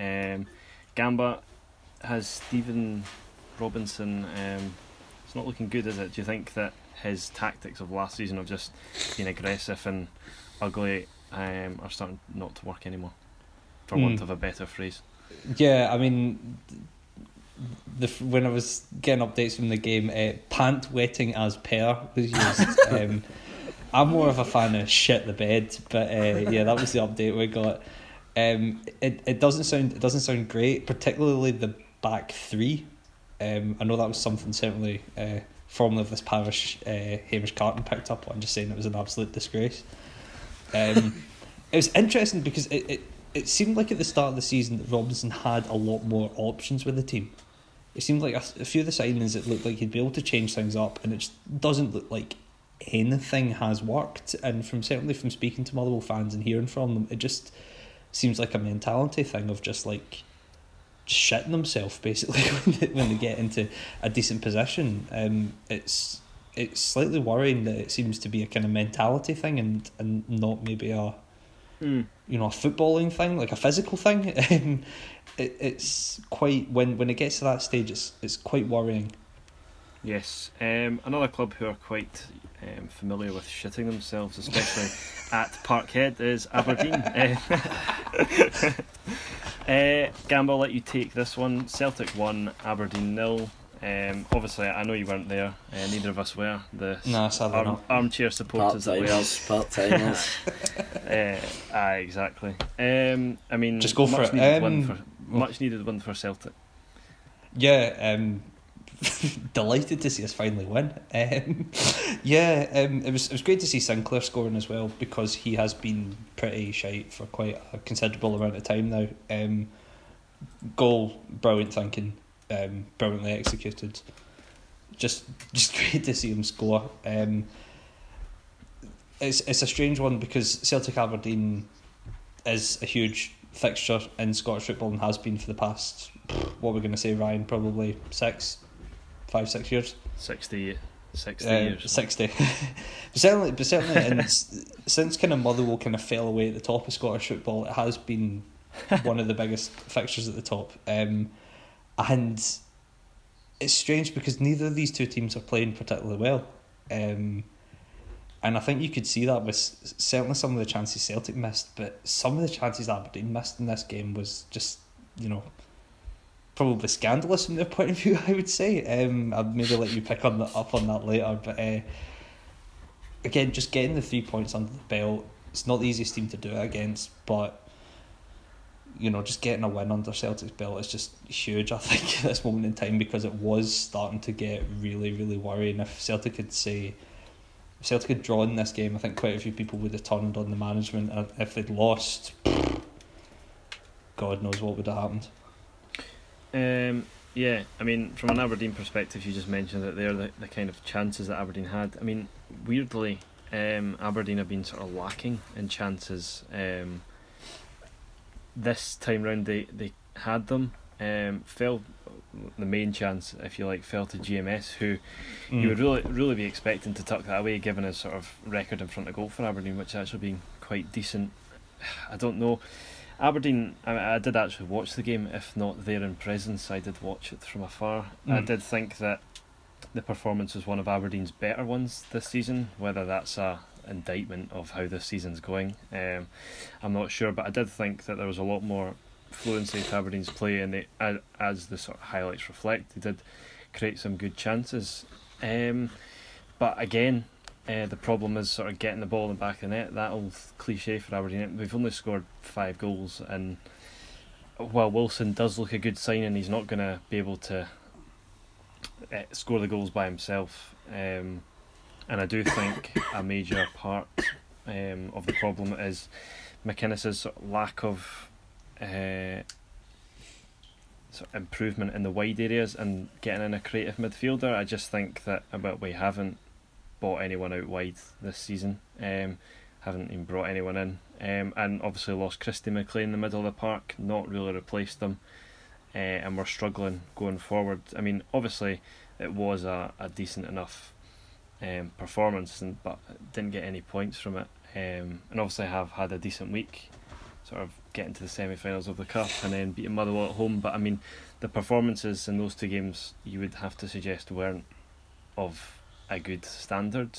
Gamba has Stephen Robinson. It's not looking good, is it? Do you think that his tactics of last season of just being aggressive and ugly are starting not to work anymore, for want of a better phrase? Yeah, I mean, when I was getting updates from the game, pant wetting as per was used. I'm more of a fan of shit the bed, but yeah, that was the update we got. It doesn't sound great, particularly the back three. I know that was something certainly formerly of this parish, Hamish Carton picked up on, just saying it was an absolute disgrace. It was interesting because it seemed like at the start of the season that Robinson had a lot more options with the team. It seemed like a few of the signings, it looked like he'd be able to change things up, and it just doesn't look like anything has worked. And certainly from speaking to Motherwell fans and hearing from them, it just seems like a mentality thing of just like shitting themselves basically when they get into a decent position. It's slightly worrying that it seems to be a kind of mentality thing and not maybe a a footballing thing, like a physical thing. It's quite, when it gets to that stage, it's quite worrying. Yes, another club who are quite familiar with shitting themselves, especially at Parkhead, is Aberdeen. Gamble, I'll let you take this one. Celtic 1, Aberdeen 0. Obviously, I know you weren't there. Neither of us were. No, sadly not. Armchair supporters that we are. Part-timers. Exactly. I mean, Just go for it. Much needed win for Celtic. Yeah, delighted to see us finally win. It was great to see Sinclair scoring as well, because he has been pretty shite for quite a considerable amount of time now. Goal, brilliant thinking, brilliantly executed. Just great to see him score. It's a strange one because Celtic Aberdeen is a huge fixture in Scottish football and has been for the past, what we're going to say, Ryan, probably 6 years. 60 years. 60. but certainly and since kind of Motherwell kind of fell away at the top of Scottish football, it has been one of the biggest fixtures at the top. And it's strange because neither of these two teams are playing particularly well. And I think you could see that with certainly some of the chances Celtic missed, but some of the chances Aberdeen missed in this game was just, probably scandalous from their point of view, I would say. I'll maybe let you pick up on that later, but again, just getting the 3 points under the belt, it's not the easiest team to do it against, but just getting a win under Celtic's belt is just huge, I think, at this moment in time, because it was starting to get really, really worrying. If Celtic had drawn this game, I think quite a few people would have turned on the management. If they'd lost, God knows what would have happened. Yeah, I mean, from an Aberdeen perspective, you just mentioned that they're the kind of chances that Aberdeen had. I mean, weirdly, Aberdeen have been sort of lacking in chances. This time round, they had them. Fell, the main chance, if you like, fell to GMS, who you would really be expecting to tuck that away, given his sort of record in front of goal for Aberdeen, which actually been quite decent. I don't know. Aberdeen, I did actually watch the game, if not there in presence, I did watch it from afar. I did think that the performance was one of Aberdeen's better ones this season. Whether that's a indictment of how this season's going, I'm not sure, but I did think that there was a lot more fluency to Aberdeen's play, and as the sort of highlights reflect, they did create some good chances. But again, the problem is sort of getting the ball in the back of the net. That old cliche for Aberdeen. We've only scored 5 goals, and while Wilson does look a good sign, and he's not going to be able to score the goals by himself, and I do think a major part of the problem is McInnes's sort of lack of sort of improvement in the wide areas and getting in a creative midfielder. I just think that we haven't bought anyone out wide this season, haven't even brought anyone in, and obviously lost Christy McLean in the middle of the park, not really replaced them, and we're struggling going forward. I mean, obviously it was a decent enough performance, but didn't get any points from it, and obviously have had a decent week, sort of getting to the semi-finals of the Cup and then beating Motherwell at home. But I mean, the performances in those 2 games you would have to suggest weren't of a good standard.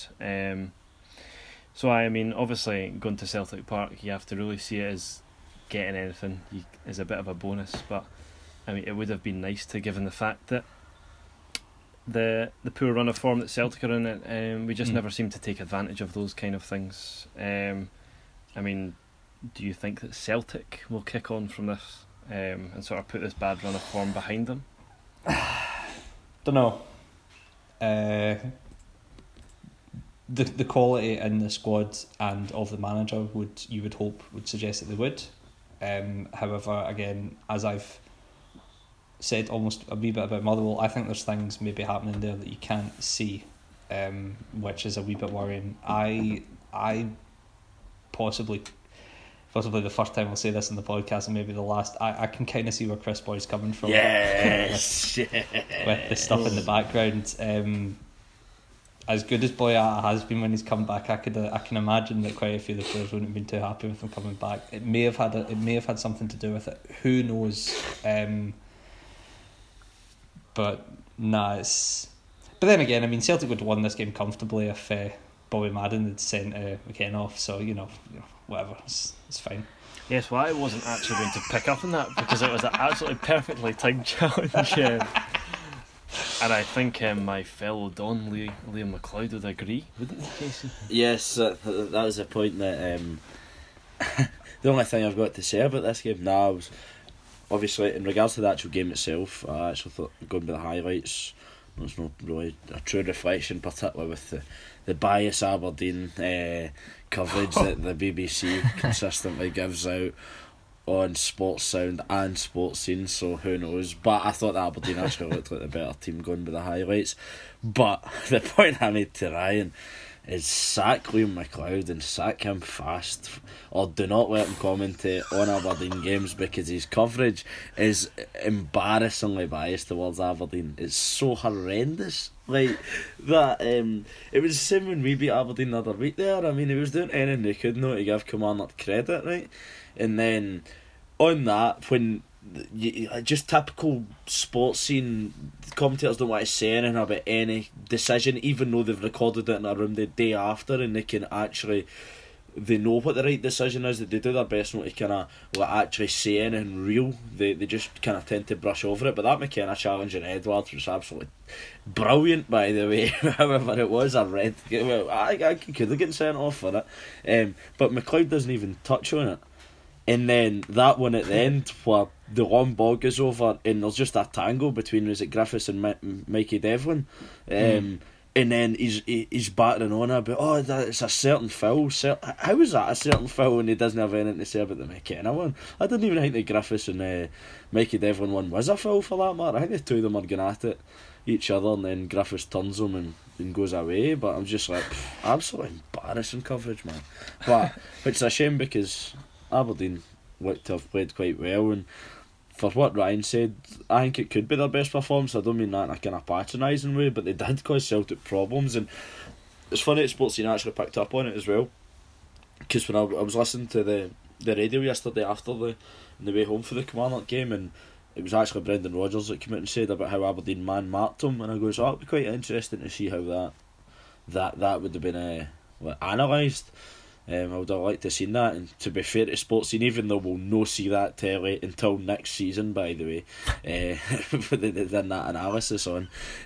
So I mean, obviously going to Celtic Park, you have to really see it as getting anything is a bit of a bonus. But I mean, it would have been nice to, given the fact that the poor run of form that Celtic are in, we just never seem to take advantage of those kind of things. I mean, do you think that Celtic will kick on from this and sort of put this bad run of form behind them? Don't know. The quality in the squad and of the manager you would hope would suggest that they would. However, again, as I've said almost a wee bit about Motherwell, I think there's things maybe happening there that you can't see, which is a wee bit worrying. I possibly the first time I'll say this in the podcast, and maybe the last, I can kind of see where Chris Boyd's coming from. Yes. with the stuff in the background. As good as Boya has been when he's come back, I can imagine that quite a few of the players wouldn't have been too happy with him coming back. It may have had something to do with it. Who knows? But nah, But then again, I mean, Celtic would have won this game comfortably if Bobby Madden had sent McKenna off. So whatever, it's fine. Yes, well, I wasn't actually going to pick up on that because it was an absolutely perfectly timed challenge. And I think my fellow Don, Liam McLeod, would agree, wouldn't he, Casey? Yes, that was the point that the only thing I've got to say about this game now was obviously in regards to the actual game itself. I actually thought going by the highlights, there's not really a true reflection, particularly with the bias Aberdeen coverage that the BBC consistently gives out on Sports Sound and Sports Scene, so who knows. But I thought that Aberdeen actually looked like the better team going by the highlights. But the point I made to Ryan is sack Liam McLeod and sack him fast, or do not let him commentate on Aberdeen games, because his coverage is embarrassingly biased towards Aberdeen. It's so horrendous. Like that, it was the same when we beat Aberdeen the other week there. I mean, he was doing anything he could know to give Kilmarnock credit, right? And then on that, when just typical Sports Scene commentators don't want to say anything about any decision, even though they've recorded it in a room the day after, and they know what the right decision is. They do their best not to kind of actually say anything real. They just kind of tend to brush over it. But that McKenna challenge in Edwards was absolutely brilliant, by the way. However it was, I could have gotten sent off for it. But McLeod doesn't even touch on it. And then that one at the end where the long ball goes over and there's just a tangle between, was it Griffiths and Mikey Devlin? And then he's battering on about, it's a certain foul. How is that a certain foul when he doesn't have anything to say about the McKenna one? I didn't even think the Griffiths and Mikey Devlin one was a foul for that matter. I think the two of them are going at it each other, and then Griffiths turns him and goes away. But I'm just like, absolutely embarrassing coverage, man. But it's a shame because Aberdeen looked to have played quite well, and for what Ryan said, I think it could be their best performance. I don't mean that in a kind of patronising way, but they did cause Celtic problems. And it's funny that Sports Scene actually picked up on it as well, because when I was listening to the radio yesterday after the way home for the Kilmarnock game, and it was actually Brendan Rodgers that came out and said about how Aberdeen man-marked him, and I goes, it'd be quite interesting to see how that would have been analysed. I would have liked to have seen that, and to be fair to Sports Scene, even though we'll no see that telly until next season, by the way, they did that analysis on,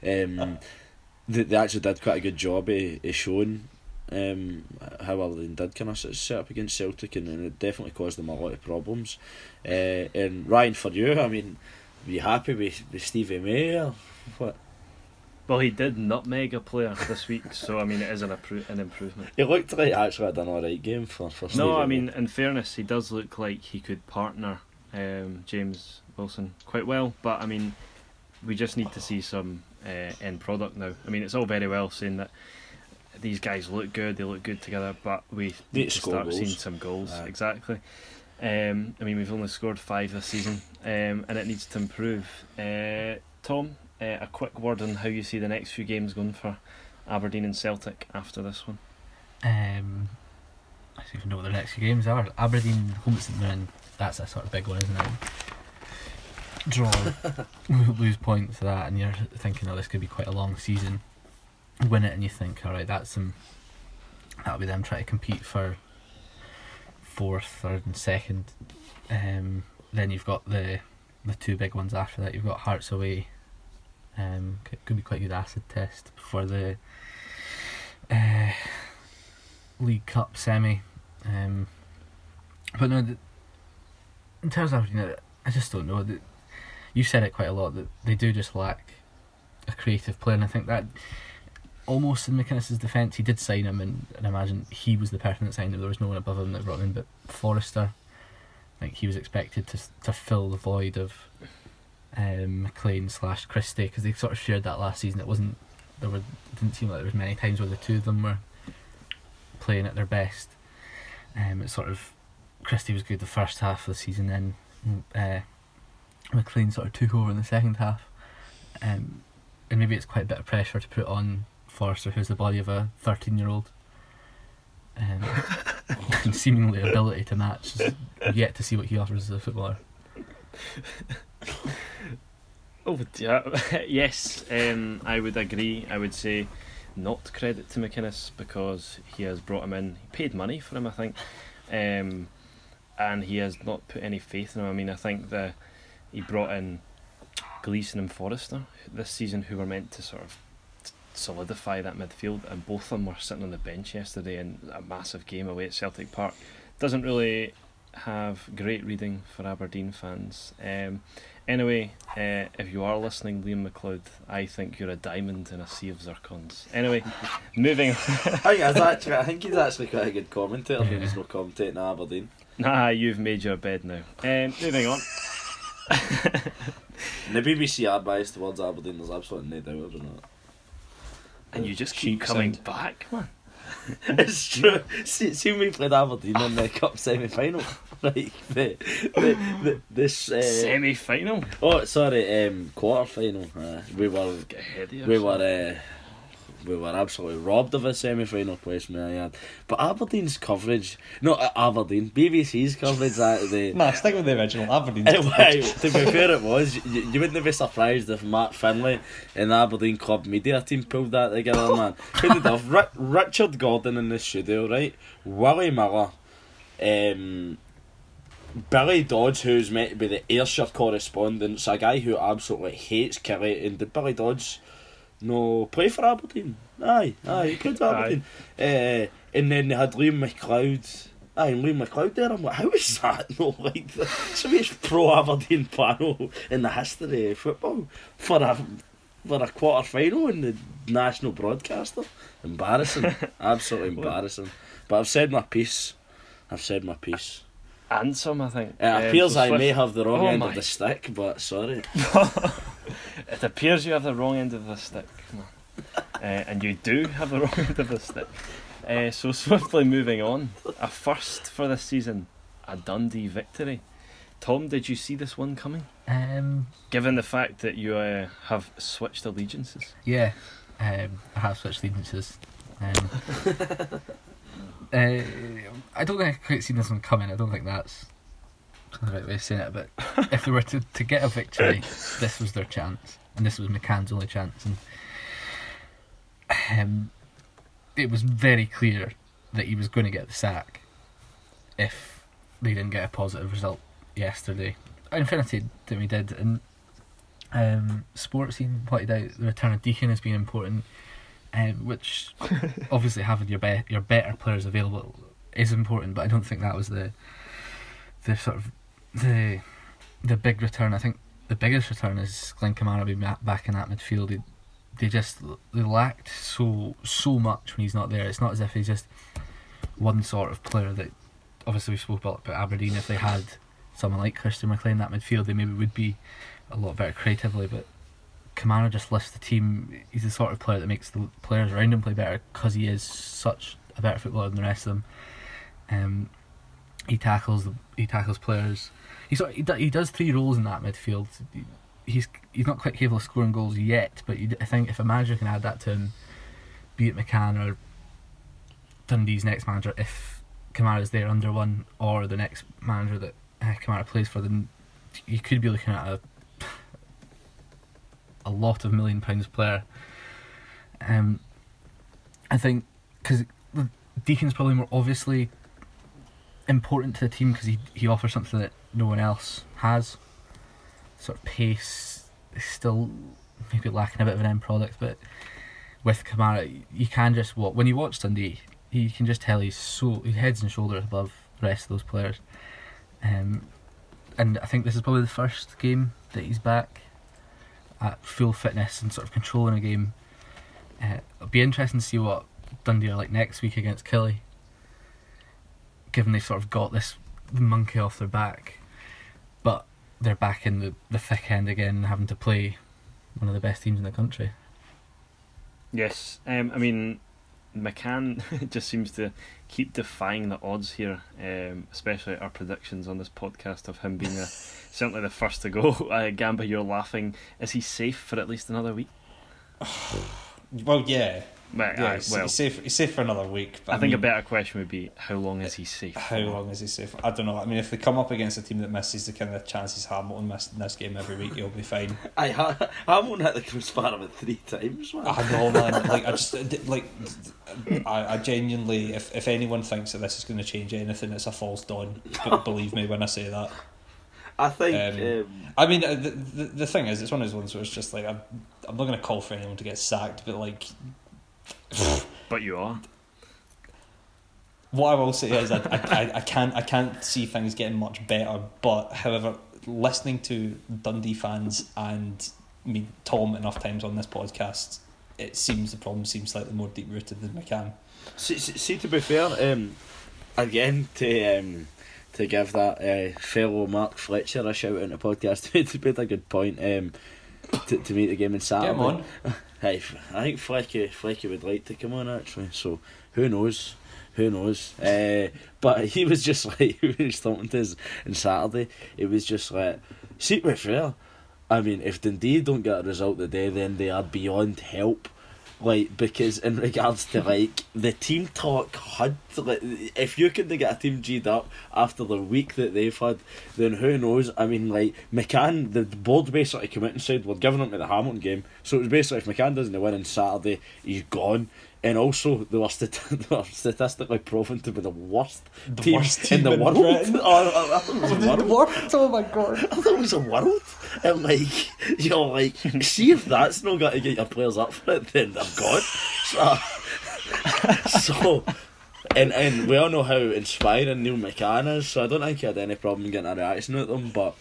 they actually did quite a good job of showing how Aberdeen did kind of set up against Celtic, and it definitely caused them a lot of problems. And Ryan, for you, I mean, were you happy with Stevie May or what? Well, he did nutmeg a player this week, so I mean it is an improvement. He looked like he actually had an alright game for Stevie. No, I mean, in fairness, he does look like he could partner James Wilson quite well, but I mean, we just need to see some end product now. I mean, it's all very well saying that these guys look good, they look good together, but we need to start seeing some goals. Exactly. I mean, we've only scored 5 this season, and it needs to improve. Tom, a quick word on how you see the next few games going for Aberdeen and Celtic after this one. I don't even know what the next few games are. Aberdeen, home to St Mirren, that's a sort of big one, isn't it? Draw, lose points to that, and you're thinking, this could be quite a long season. Win it, and you think, alright, that'll be them trying to compete for 4th, 3rd and 2nd. Then you've got the 2 big ones after that. You've got Hearts away. Could be quite a good acid test for the League Cup semi. But no, in terms of Aberdeen, I just don't know. You said it quite a lot that they do just lack a creative player, and I think that almost in McInnes's defence, he did sign him, and I imagine he was the person that signed him. There was no one above him that brought him in, but Forrester, I think he was expected to fill the void of McLean / Christie, because they sort of shared that last season. It didn't seem like there was many times where the two of them were playing at their best. It's sort of Christie was good the first half of the season, then McLean sort of took over in the second half, and maybe it's quite a bit of pressure to put on Forrester, who's the body of a 13-year-old, and seemingly ability to match. Yet to see what he offers as a footballer. Oh dear. Yes, I would agree. I would say not credit to McInnes because he has brought him in. He paid money for him, I think, and he has not put any faith in him. I mean, I think that he brought in Gleeson and Forrester this season, who were meant to sort of solidify that midfield, and both of them were sitting on the bench yesterday in a massive game away at Celtic Park. Doesn't really have great reading for Aberdeen fans. Anyway, if you are listening, Liam McLeod, I think you're a diamond in a sea of zircons. Anyway, moving on. I think he's actually quite a good commentator when he's not commentating Aberdeen. Nah, you've made your bed now. Moving on. And the BBC are biased towards Aberdeen, there's absolutely no doubt about that. And you just keep coming back, man. It's true. See when we played Aberdeen in the cup semi-final, right? This Semi-final? Oh, sorry, quarter-final. We Get ahead of yourself. we were absolutely robbed of a semi-final place, may I add. But Aberdeen's coverage, BBC's coverage that the. Nah, stick with the original Aberdeen. To be fair, it was. You wouldn't be surprised if Matt Finlay and the Aberdeen club media team pulled that together, man. Who did have Richard Gordon in the studio, right? Willie Miller, Billy Dodds, who's meant to be the Ayrshire correspondent, a guy who absolutely hates Kelly, and did Billy Dodds play for Aberdeen? Aye, he played for Aberdeen. And then they had Liam McLeod. Liam McLeod there. I'm like, how is that not like the most pro Aberdeen panel in the history of football for a quarter final in the national broadcaster? Embarrassing, absolutely embarrassing. But I've said my piece. And some, I think. It appears so I may have the wrong end of the stick, but sorry. It appears you have the wrong end of the stick, man. And you do have the wrong end of the stick. So swiftly moving on, a first for this season, a Dundee victory. Tom, did you see this one coming? Given the fact that you have switched allegiances. Yeah, I have switched allegiances. I don't think I quite seen this one coming. I don't think that's the right way of saying it, but if they were to get a victory, this was their chance, and this was McCann's only chance, and it was very clear that he was going to get the sack if they didn't get a positive result yesterday. Infinity we did, and Sports Scene pointed out the return of Deacon has been important, which obviously having your better players available is important, but I don't think that was the sort of the big return. I think the biggest return is Glenn Kamara being back in that midfield. They lacked so much when he's not there. It's not as if he's just one sort of player that, obviously we spoke about Aberdeen. If they had someone like Christian McLean in that midfield, they maybe would be a lot better creatively, but Kamara just lifts the team. He's the sort of player that makes the players around him play better because he is such a better footballer than the rest of them. He tackles players. He does three roles in that midfield. He's not quite capable of scoring goals yet, but I think if a manager can add that to him, be it McCann or Dundee's next manager, if Kamara's there under one, or the next manager that Kamara plays for, then you could be looking at a lot of £1 million player. I think because Deacon's probably more obviously important to the team because he offers something that no one else has. Sort of pace is still maybe lacking a bit of an end product, but with Kamara you can just when you watch Dundee, you can just tell he's heads and shoulders above the rest of those players. And I think this is probably the first game that he's back at full fitness and sort of controlling a game. It'll be interesting to see what Dundee are like next week against Killie, given they've sort of got this monkey off their back, but they're back in the thick end again, having to play one of the best teams in the country. Yes, I mean, McCann just seems to keep defying the odds here, especially our predictions on this podcast of him being certainly the first to go. Gamba, you're laughing. Is he safe for at least another week? Well, yeah. But, Yeah, well, he's safe. He's safe for another week. But I think mean, a better question would be, how long is he safe? how long is he safe? I don't know. I mean, if they come up against a team that misses the kind of chances Hamilton missed in this game every week, he'll be fine. Hamilton hit the crossbar about 3 times, man. I know, man. Like, I genuinely, if anyone thinks that this is going to change anything, it's a false dawn. Believe me when I say that. I think. I mean, the thing is, it's one of those ones where it's just like, I'm not going to call for anyone to get sacked, but like. But you are. What I will say is, I can't see things getting much better. But however, listening to Dundee fans and Tom enough times on this podcast, it seems the problem seems slightly more deep rooted than McCann. See, to be fair, again to give that fellow Mark Fletcher a shout out in the podcast, he made a good point. To meet the game on Saturday. Get him on. Hey, I think Flecky would like to come on actually. So who knows? But he was just like, when he was talking to us on Saturday, it was just like, see, to be fair, I mean, if Dundee don't get a result today, then they are beyond help. Like, because in regards to like the team talk had, like, if you couldn't get a team G'd up after the week that they've had, then who knows? I mean, like, McCann, the board basically came out and said we're giving him to the Hamilton game. So it was basically, if McCann doesn't win on Saturday, he's gone. And also, they were statistically proven to be the worst team in the world. I thought it was a world. Oh my god! I thought it was a world. And like, you're like, see if that's not got to get your players up for it, then they're gone. So and we all know how inspiring Neil McCann is. So I don't think he had any problem getting a reaction at them. But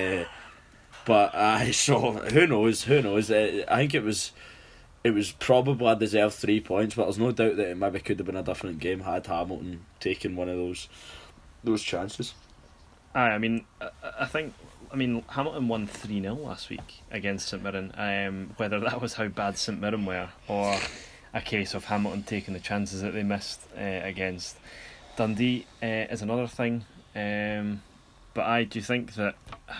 so who knows? I think it was probably a deserved 3 points, but there's no doubt that it maybe could have been a different game had Hamilton taken one of those chances. I mean, I think Hamilton won 3-0 last week against St Mirren. Whether that was how bad St Mirren were, or a case of Hamilton taking the chances that they missed against Dundee is another thing. But I do think that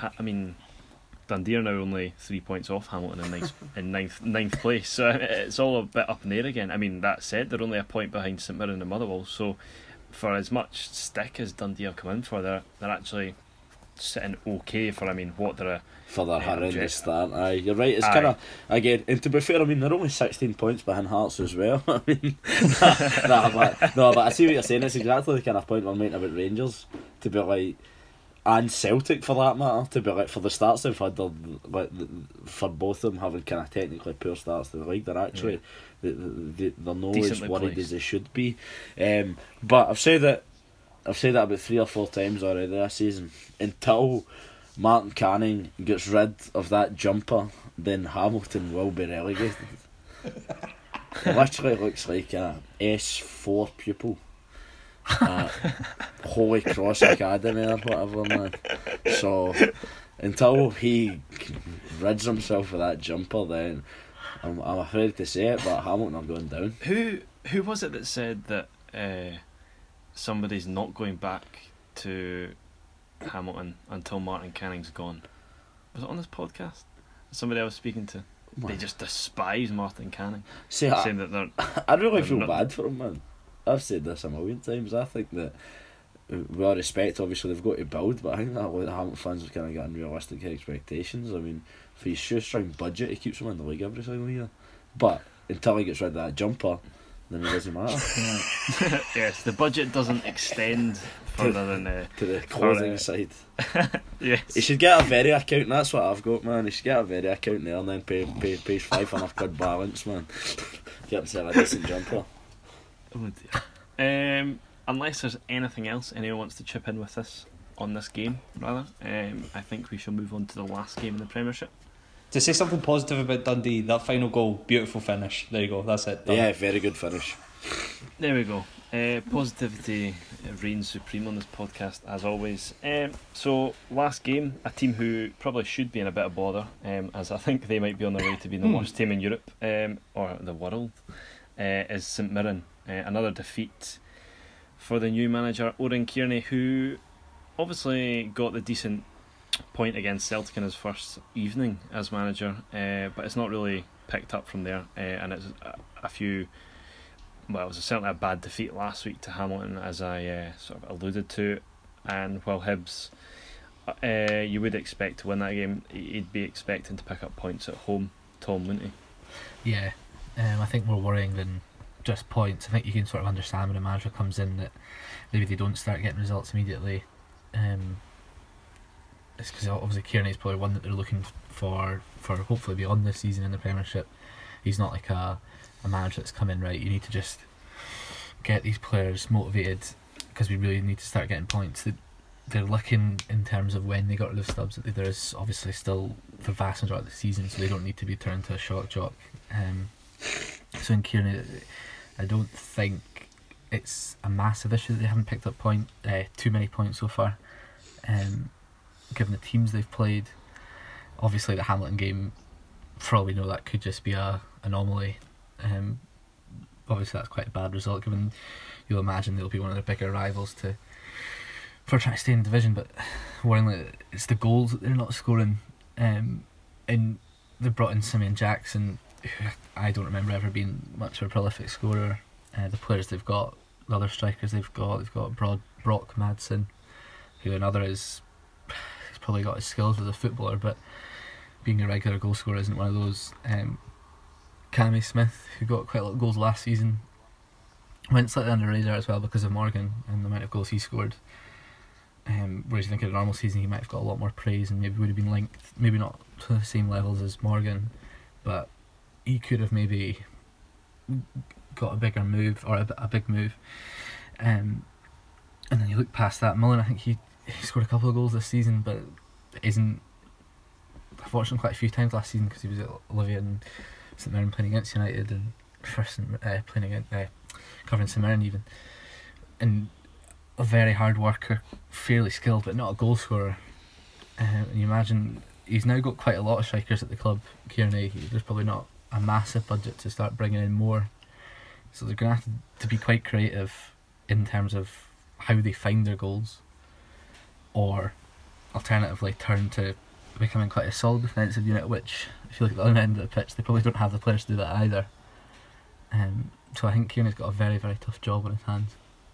Dundee are now only 3 points off Hamilton in ninth place, so it's all a bit up in the air again. I mean, that said, they're only a point behind St Mirren and Motherwell, so for as much stick as Dundee have come in for, they're actually sitting okay for what they're for their horrendous start. Aye, you're right. It's kind of, again, and to be fair, they're only 16 points behind Hearts as well. I mean, but I see what you're saying. It's exactly the kind of point we're making about Rangers, to be like, and Celtic for that matter, to be like, for the starts they've had, for both of them having kind of technically poor starts to the league, they're actually they're not as worried as they should be. But I've said that about 3 or 4 times already this season. Until Martin Canning gets rid of that jumper, then Hamilton will be relegated. It literally looks like a S4 pupil at Holy Cross Academy or whatever, man. So until he rids himself of that jumper, then I'm afraid to say it, but Hamilton are going down. Who was it that said that somebody's not going back to Hamilton until Martin Canning's gone? Was it on this podcast? Somebody I was speaking to. They just despise Martin Canning. Saying that I really feel bad for him, man. I've said this a million times. I think that, with all respect, obviously they've got to build, but I think that a lot of the Hamilton fans have kind of got unrealistic expectations. I mean, for his shoestring budget, he keeps them in the league every single year. But until he gets rid of that jumper, then it doesn't matter. Yes, the budget doesn't extend further than to the clothing side. Yes, he should get a Very account. And that's what I've got, man. He should get a Very account there and then pay £500 balance, man. Get himself a decent jumper. Oh dear. Unless there's anything else anyone wants to chip in with us on this game, rather, I think we shall move on to the last game in the Premiership. To say something positive about Dundee, that final goal, beautiful finish. There you go, that's it. Done. Yeah, very good finish. There we go. Positivity reigns supreme on this podcast, as always. So, last game, a team who probably should be in a bit of bother, as I think they might be on their way to being the worst team in Europe, or the world, is St Mirren. Another defeat for the new manager, Oren Kearney, who obviously got the decent point against Celtic in his first evening as manager, but it's not really picked up from there, and it's a few well, it was certainly a bad defeat last week to Hamilton, as I sort of alluded to. And while Hibs, you would expect to win that game, he'd be expecting to pick up points at home, Tom, wouldn't he? Yeah, I think more worrying than just points. I think you can sort of understand when a manager comes in that maybe they don't start getting results immediately. It's because obviously Kearney's probably one that they're looking for hopefully beyond this season in the Premiership. He's not like a manager that's come in, right, you need to just get these players motivated because we really need to start getting points. They're looking in terms of when they got rid of Stubbs, that there is obviously still the vast majority of the season, so they don't need to be turned to a shock jock. So in Kearney, I don't think it's a massive issue that they haven't picked up too many points so far. Given the teams they've played, obviously the Hamilton game, for all we know, that could just be a anomaly. Obviously that's quite a bad result, given you'll imagine they'll be one of their bigger rivals for trying to stay in the division. But worryingly, it's the goals that they're not scoring. And they brought in Simeon Jackson, who I don't remember ever being much of a prolific scorer. The players they've got, the other strikers they've got Brock Madsen, who another he's probably got his skills as a footballer, but being a regular goal scorer isn't one of those. Cammy Smith, who got quite a lot of goals last season, went slightly under the radar as well because of Morgan and the amount of goals he scored. Whereas you think in a normal season he might have got a lot more praise and maybe would have been linked, maybe not to the same levels as Morgan, but he could have maybe got a bigger move, or a big move. And then you look past that, Mullen, I think he scored a couple of goals this season, but isn't. I've watched him quite a few times last season because he was at Olivia and St Mirren playing against United, and first playing against covering St Mirren even, and a very hard worker, fairly skilled, but not a goal scorer. And you imagine he's now got quite a lot of strikers at the club. Kearney, there's probably not a massive budget to start bringing in more, so they're going to have to be quite creative in terms of how they find their goals, or alternatively turn to becoming quite a solid defensive unit, which if you look at the other end of the pitch, they probably don't have the players to do that either. So I think Kearney's got a very, very tough job on his hands.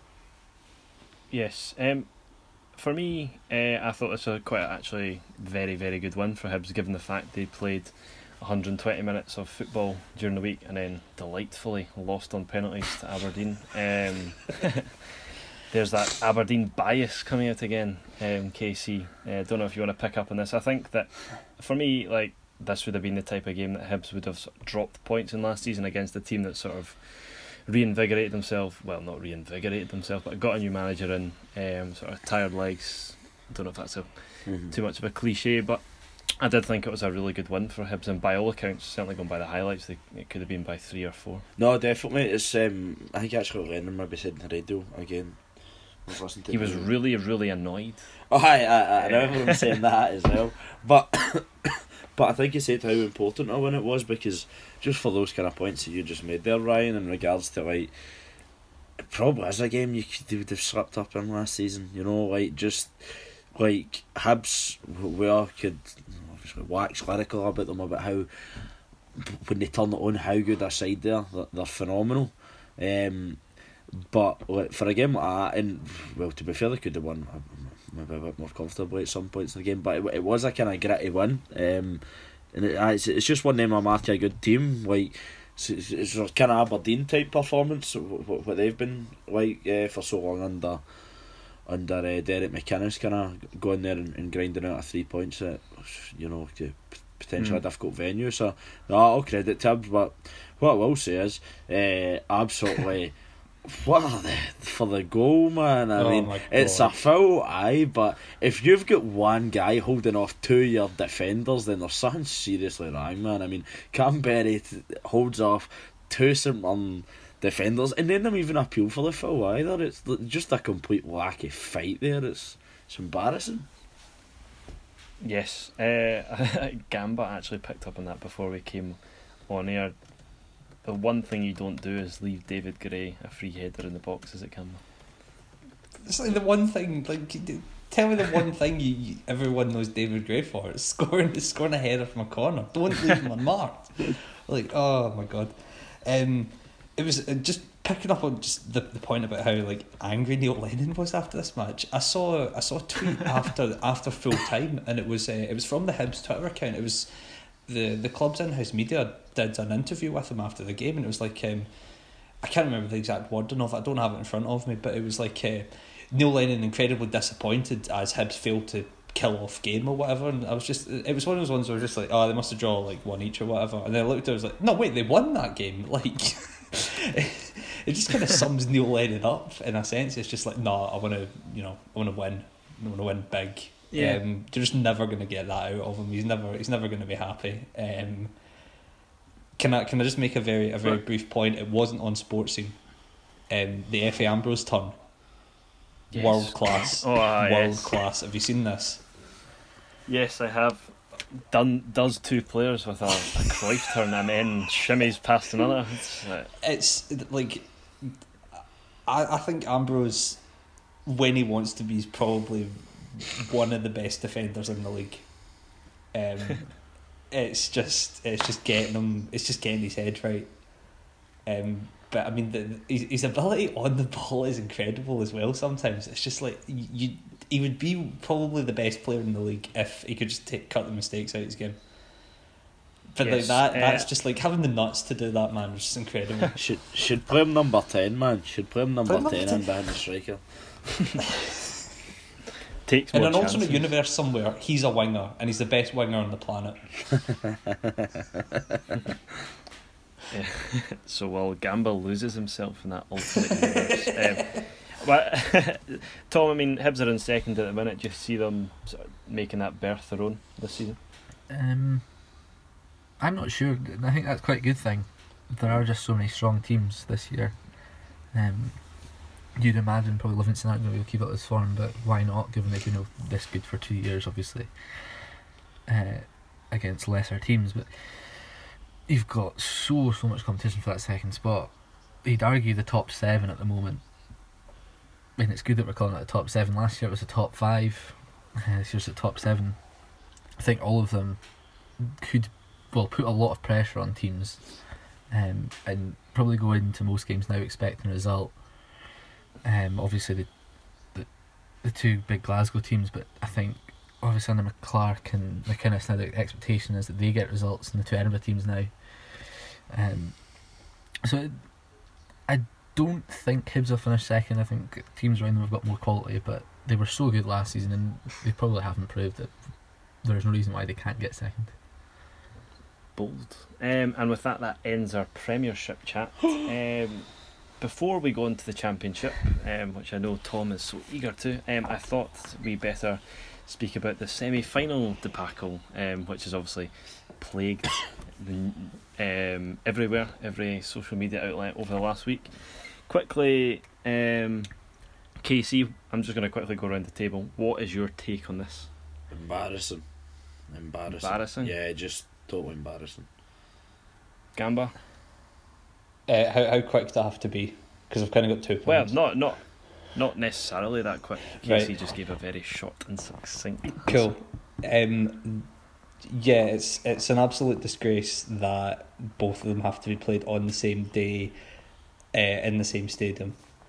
Yes. For me, I thought this was quite actually very, very good win for Hibs, given the fact they played 120 minutes of football during the week and then delightfully lost on penalties to Aberdeen. There's that Aberdeen bias coming out again, KC. Don't know if you want to pick up on this. I think that, for me, like, this would have been the type of game that Hibs would have sort of dropped points in last season against a team that sort of reinvigorated themselves. Well, not reinvigorated themselves, but got a new manager in, sort of tired legs. I don't know if that's too much of a cliche, but I did think it was a really good win for Hibs, and by all accounts, certainly going by the highlights, it could have been by 3 or 4. No, definitely. It's I think actually Lennon maybe said in the radio again. He was really, really annoyed. Oh, I remember him saying that as well. But I think he said how important a win it was, because just for those kind of points that you just made there, Ryan, in regards to, like, it probably is a game they would have slipped up in last season. You know, like, just like Hibs, we all could obviously wax lyrical about them, about how when they turn it on, how good a side they're phenomenal. But like, for a game like that, and well, to be fair, they could have won maybe a bit more comfortably at some points in the game, but it was a kind of gritty win. And it's just one of them a mark a good team. Like, it's a kind of Aberdeen type performance, what they've been like for so long under Derek McInnes, kind of going there and grinding out 3 points at, you know, potentially a difficult venue. So no, I'll credit to Hibs, but what I will say is absolutely. What are they for the goal, man? I mean, it's a foul, aye, but if you've got one guy holding off 2 of your defenders, then there's something seriously wrong, man. I mean, Canberra holds off 2 defenders, and then them even appeal for the foul either. It's just a complete lack of fight there. It's embarrassing. Yes, Gamba actually picked up on that before we came on air. The one thing you don't do is leave David Gray a free header in the box, is it, Campbell? It's like the one thing, like, tell me the one thing everyone knows David Gray for. It's scoring a header from a corner. Don't leave him unmarked. Like, oh my god. It was just picking up on just the point about how like angry Neil Lennon was after this match, I saw a tweet after full time, and it was from the Hibs Twitter account. It was the club's in-house media did an interview with him after the game, and it was like I can't remember the exact wording of it. I don't have it in front of me, but it was like Neil Lennon incredibly disappointed as Hibs failed to kill off game or whatever, and it was one of those ones where I was just like, oh, they must have drawn like one each or whatever, and then I looked at it, I was like, no wait, they won that game. Like it just kind of sums Neil Lennon up in a sense. It's just like, no, I want to win. I want to win big. Yeah. You're just never going to get that out of him. He's never going to be happy. Can I just make a very brief point? It wasn't on Sports Scene. The Effie Ambrose turn. Yes. World class. Yes. Class. Have you seen this? Yes, I have. Does two players with a Cruyff turn and then shimmies past another. It's like I think Ambrose, when he wants to be, is probably one of the best defenders in the league. It's just getting him. It's just getting his head right. But I mean, his ability on the ball is incredible as well. Sometimes it's just like he would be probably the best player in the league if he could just cut the mistakes out of his game. But yes, like that's just like having the nuts to do that, man, was just incredible. Should play him number 10, man. Should play him number 10 and behind the striker. Takes in more an chances. alternate universe somewhere, he's a winger and he's the best winger on the planet. Yeah. So while Gamba loses himself in that alternate universe. But Tom, I mean, Hibs are in second at the minute. Do you see them sort of making that berth their own this season? I'm not sure. I think that's quite a good thing. There are just so many strong teams this year. You'd imagine probably Livingston aren't going to keep up this form, but why not, given they've been this good for 2 years, obviously, against lesser teams. But you've got so much competition for that second spot. You'd argue the top 7 at the moment. I mean, it's good that we're calling it the top 7. Last year it was the top 5. This year's the top 7. I think all of them could put a lot of pressure on teams, and probably go into most games now expecting a result. Obviously the two big Glasgow teams, but I think obviously under McClark and McInnes now the expectation is that they get results, and the two Edinburgh teams now. So I don't think Hibs will finish second. I think teams around them have got more quality, but they were so good last season and they probably haven't proved that there's no reason why they can't get second. Bold. And with that ends our Premiership chat. Before we go into the Championship, which I know Tom is so eager to, I thought we better speak about the semi-final debacle, which has obviously plagued everywhere, every social media outlet over the last week. Quickly, KC, I'm just going to quickly go around the table. What is your take on this? Embarrassing. Yeah, just totally embarrassing. Gamba? How quick do I have to be? Because I've kind of got 2 points. Well, not necessarily that quick. Casey Right. just gave a very short and succinct answer. Cool. Yeah, it's an absolute disgrace that both of them have to be played on the same day, in the same stadium.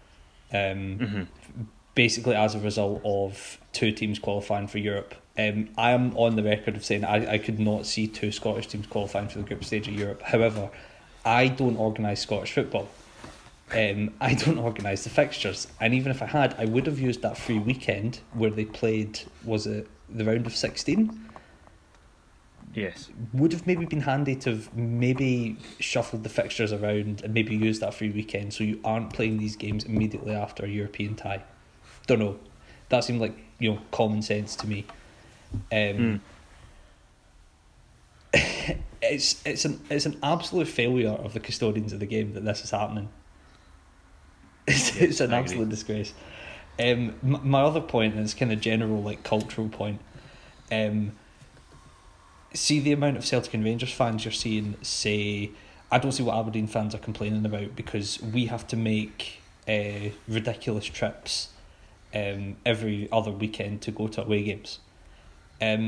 Basically, as a result of 2 teams qualifying for Europe. I am on the record of saying I could not see 2 Scottish teams qualifying for the group stage of Europe. However, I don't organise Scottish football. I don't organise the fixtures, and even if I had, I would have used that free weekend where they played, was it the round of 16? Yes. Would have maybe been handy to have maybe shuffled the fixtures around and maybe used that free weekend so you aren't playing these games immediately after a European tie. Don't know. That seemed like, common sense to me. It's an absolute failure of the custodians of the game that this is happening. It's an absolute disgrace. My other point, and it's kind of general cultural point, see the amount of Celtic and Rangers fans you're seeing say, I don't see what Aberdeen fans are complaining about because we have to make ridiculous trips every other weekend to go to away games.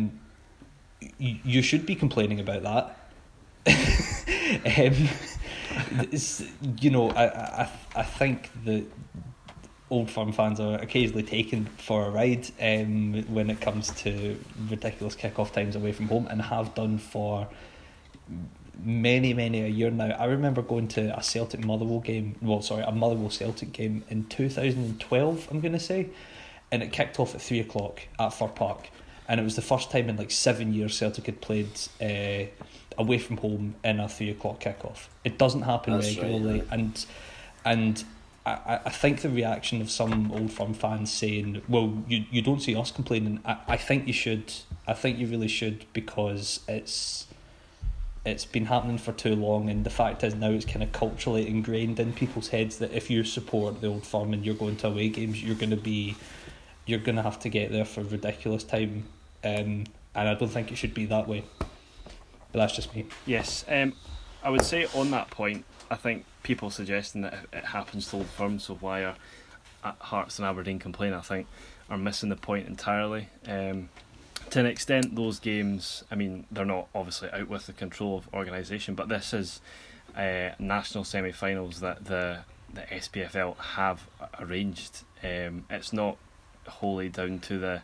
You should be complaining about that. it's, I think that Old Firm fans are occasionally taken for a ride when it comes to ridiculous kick-off times away from home, and have done for many a year now. I remember going to a Celtic Motherwell game, a Motherwell Celtic game in 2012, I'm going to say, and it kicked off at 3 o'clock at Fir Park, and it was the first time in like 7 years Celtic had played away from home in a 3 o'clock kick-off. It doesn't happen regularly, right. and I think the reaction of some Old Firm fans saying, well, you don't see us complaining, I think you should. I think you really should, because it's been happening for too long, and the fact is now it's kind of culturally ingrained in people's heads that if you support the Old Firm and you're going to away games, you're going to have to get there for a ridiculous time, and I don't think it should be that way. But that's just me. Yes, I would say on that point, I think people suggesting that it happens to Old Firm, so why are Hearts and Aberdeen complain, I think, are missing the point entirely. To an extent, those games, I mean, they're not obviously out with the control of organisation, but this is national semi-finals that the SPFL have arranged. It's not wholly down to the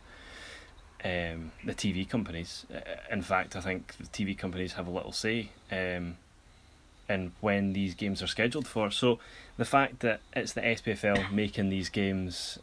TV companies. In fact, I think the TV companies have a little say in when these games are scheduled for. So the fact that it's the SPFL making these games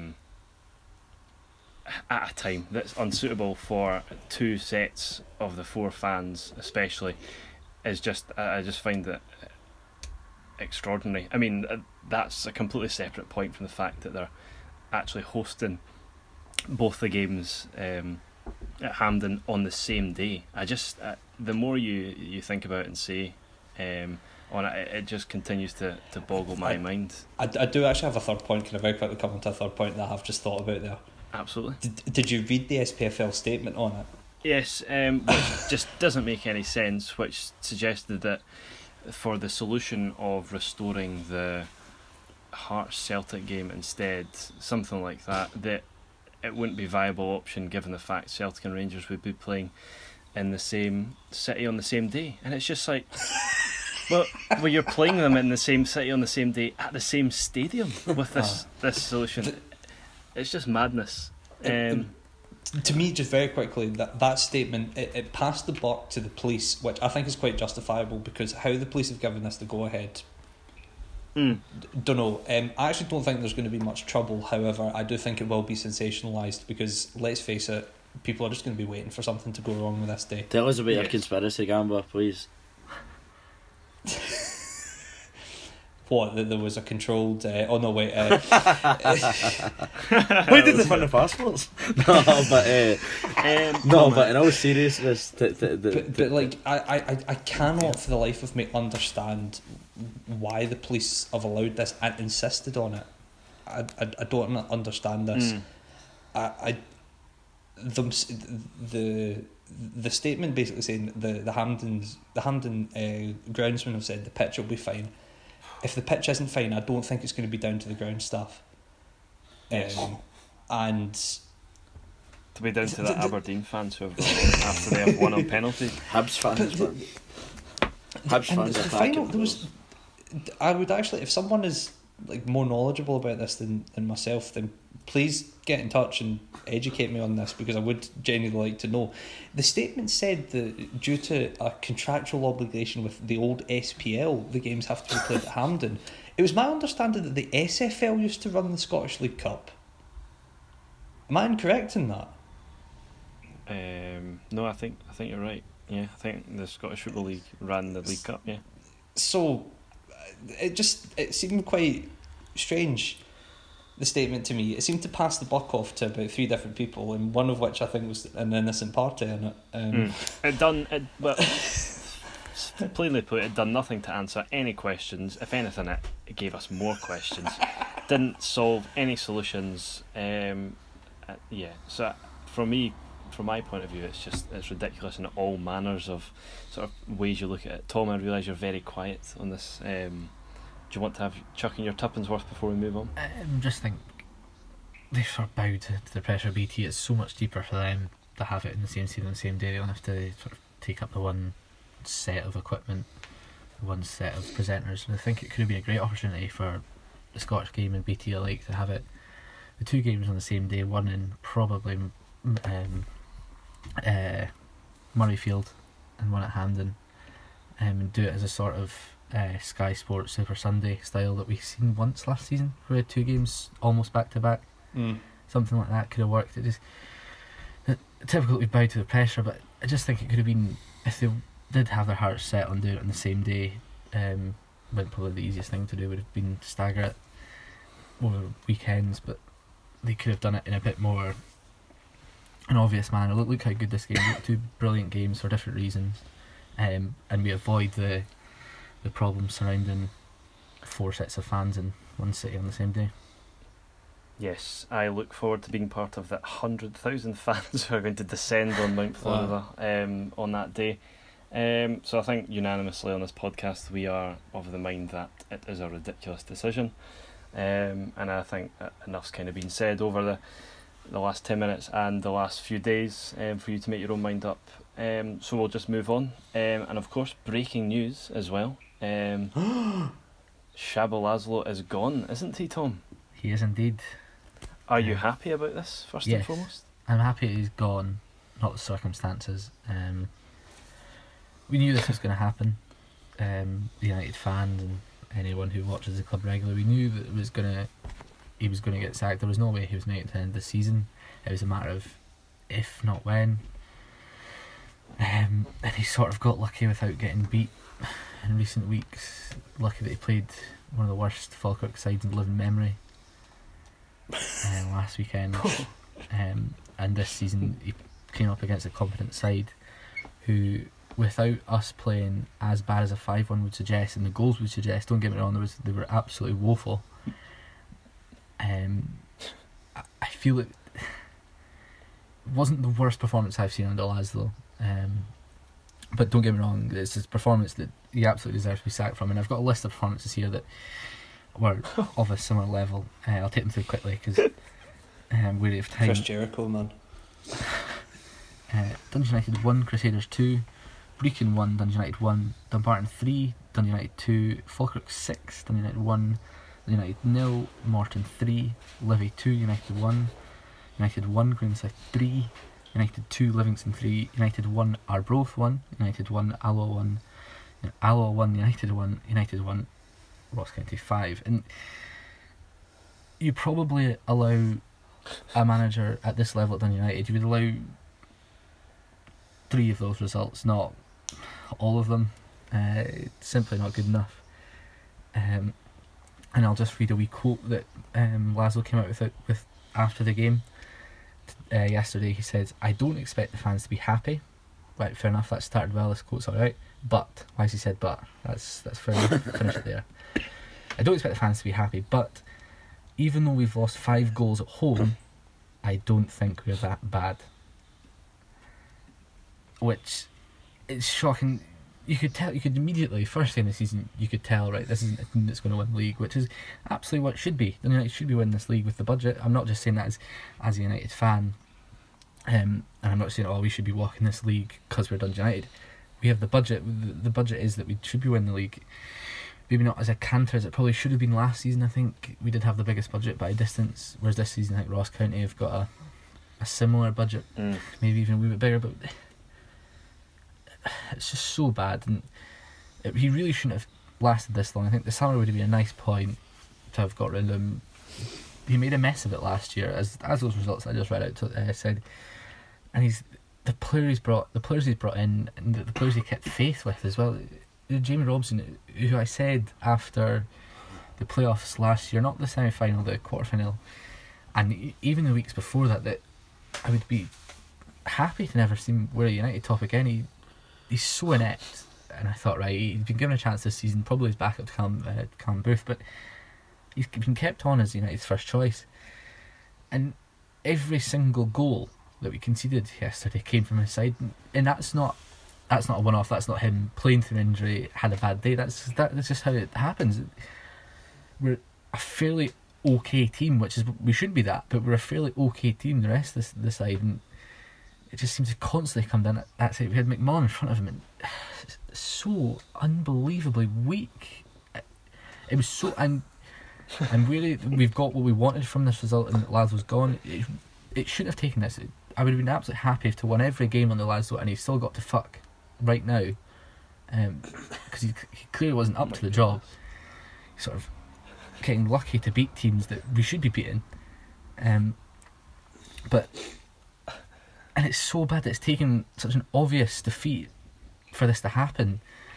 at a time that's unsuitable for two sets of the four fans especially is just, I just find that extraordinary. I mean, that's a completely separate point from the fact that they're actually hosting both the games at Hampden on the same day. I just, the more you think about it and say on it, it just continues to boggle my mind. I do actually have a third point. Can I very quickly come on to a third point that I have just thought about there? Absolutely. Did you read the SPFL statement on it? Yes, which just doesn't make any sense, which suggested that for the solution of restoring the Hearts Celtic game instead, something like that it wouldn't be a viable option given the fact Celtic and Rangers would be playing in the same city on the same day. And it's just like, well, you're playing them in the same city on the same day at the same stadium with this solution. It's just madness. To me, just very quickly, that statement, it passed the buck to the police, which I think is quite justifiable, because how the police have given this the go-ahead, don't know. I actually don't think there's going to be much trouble. However, I do think it will be sensationalised, because, let's face it, people are just going to be waiting for something to go wrong with this day. Tell us about your conspiracy, Gamba, please. What, that there was a controlled... oh no, wait. Why did they fund the passports? But in all seriousness... But like, I cannot for the life of me understand why the police have allowed this and insisted on it. I don't understand this. The statement basically saying the Hampden groundsmen have said the pitch will be fine. If the pitch isn't fine, I don't think it's going to be down to the ground staff. And to be down to the Aberdeen fans who have got after they have won on penalty. Hibs fans. Hibs fans the final, I would actually, if someone is like more knowledgeable about this than myself, then please get in touch and educate me on this, because I would genuinely like to know. The statement said that due to a contractual obligation with the old SPL, the games have to be played at Hampden. It was my understanding that the SFL used to run the Scottish League Cup. Am I incorrect in that? No, I think you're right. Yeah, I think the Scottish Football League ran the League Cup. Yeah. So it seemed quite strange, the statement to me. It seemed to pass the buck off to about 3 different people, and one of which I think was an innocent party in it. Well, plainly put, it done nothing to answer any questions. If anything, it gave us more questions. Didn't solve any solutions. So from my point of view, it's ridiculous in all manners of sort of ways you look at it. Tom, I realise you're very quiet on this. Do you want to have chuck in your tuppence worth before we move on? I just think they sort of bow to the pressure of BT. It's so much cheaper for them to have it in the same season, the same day. They don't have to sort of take up the one set of equipment one set of presenters, and I think it could have been a great opportunity for the Scottish game and BT alike to have the two games on the same day, one in probably Murrayfield and one at Hampden, and do it as a sort of Sky Sports Super Sunday style that we've seen once last season, where we had two games almost back to back. Something like that could have worked. It just typical that we bow to the pressure, but I just think it could have been, if they did have their hearts set on doing it on the same day, when probably the easiest thing to do would have been to stagger it over weekends, but they could have done it in a bit more an obvious manner. Look how good this game look, two brilliant games for different reasons, and we avoid the problems surrounding 4 sets of fans in one city on the same day. Yes, I look forward to being part of that 100,000 fans who are going to descend on Mount Florida on that day. So I think unanimously on this podcast we are of the mind that it is a ridiculous decision, and I think enough's kind of been said over the last 10 minutes and the last few days for you to make your own mind up. So we'll just move on, and of course breaking news as well. Csaba Laszlo is gone, isn't he, Tom? He is indeed. Are you happy about this, first and foremost? I'm happy he's gone, not the circumstances. We knew this was going to happen. The United fans and anyone who watches the club regularly, we knew that he was going to get sacked. There was no way he was making it to the end of the season. It was a matter of if, not when. And he sort of got lucky without getting beat in recent weeks. Lucky that he played one of the worst Falkirk sides in living memory last weekend. And this season he came up against a competent side who, without us playing as bad as a 5-1 would suggest, and the goals would suggest, don't get me wrong, they were absolutely woeful. I feel it wasn't the worst performance I've seen under Laszlo, but don't get me wrong, it's his performance that he absolutely deserves to be sacked from, and I've got a list of performances here that were of a similar level. I'll take them through quickly because we're out of time. Chris Jericho, man. Dundee United 1, Crusaders 2, Brechin 1, Dundee United 1, Dumbarton 3, Dundee United 2, Falkirk 6, Dundee United 1, Dundee United 0, Morton 3, Livy 2, United 1, United 1, Greenside 3, United 2, Livingston 3, United 1, Arbroath 1, United 1, Alloa 1, Alloa 1, United 1, Ross County 5. And you probably allow a manager at this level at Dundee United, you would allow 3 of those results, not all of them. It's simply not good enough. And I'll just read a wee quote that Laszlo came out with after the game yesterday. He says, "I don't expect the fans to be happy." Right, fair enough, that started well, this quote's alright. But, why has he said but? That's fair enough, finish it there. "I don't expect the fans to be happy, but even though we've lost 5 goals at home, I don't think we're that bad." Which is shocking. You could immediately, first day in the season, you could tell, right, this isn't a team that's going to win the league, which is absolutely what it should be. The United should be winning this league with the budget. I'm not just saying that as a United fan, and I'm not saying, we should be walking this league because we're Dundee United. We have the budget. The budget is that we should be winning the league. Maybe not as a canter as it probably should have been last season. I think we did have the biggest budget by a distance, whereas this season I think Ross County have got a similar budget, maybe even a wee bit bigger, but it's just so bad, and he really shouldn't have lasted this long. I think the summer would have been a nice point to have got rid of him. He made a mess of it last year, as those results I just read out said, and the players he's brought in, and the players he kept faith with as well. Jamie Robson, who I said after the playoffs last year, not the semi-final, the quarter-final, and even the weeks before that I would be happy to never see him wear a United top again. He's so inept, and I thought, right, he's been given a chance this season, probably his backup to Callum Booth, but he's been kept on as United's first choice. And every single goal that we conceded yesterday came from his side, and that's not a one-off. That's not him playing through an injury, had a bad day. That's just how it happens. We're a fairly okay team, which is, we should be that, but we're a fairly okay team. The rest of the side, and it just seems to constantly come down that side. We had McMullen in front of him, and it's so unbelievably weak. It was so and really we've got what we wanted from this result, and Laszlo's gone. It shouldn't have taken this. I would have been absolutely happy if to won every game on the Laszlo, and he's still got to fuck right now, because he clearly wasn't up to the job. He's sort of getting lucky to beat teams that we should be beating, but and it's so bad that it's taken such an obvious defeat for this to happen.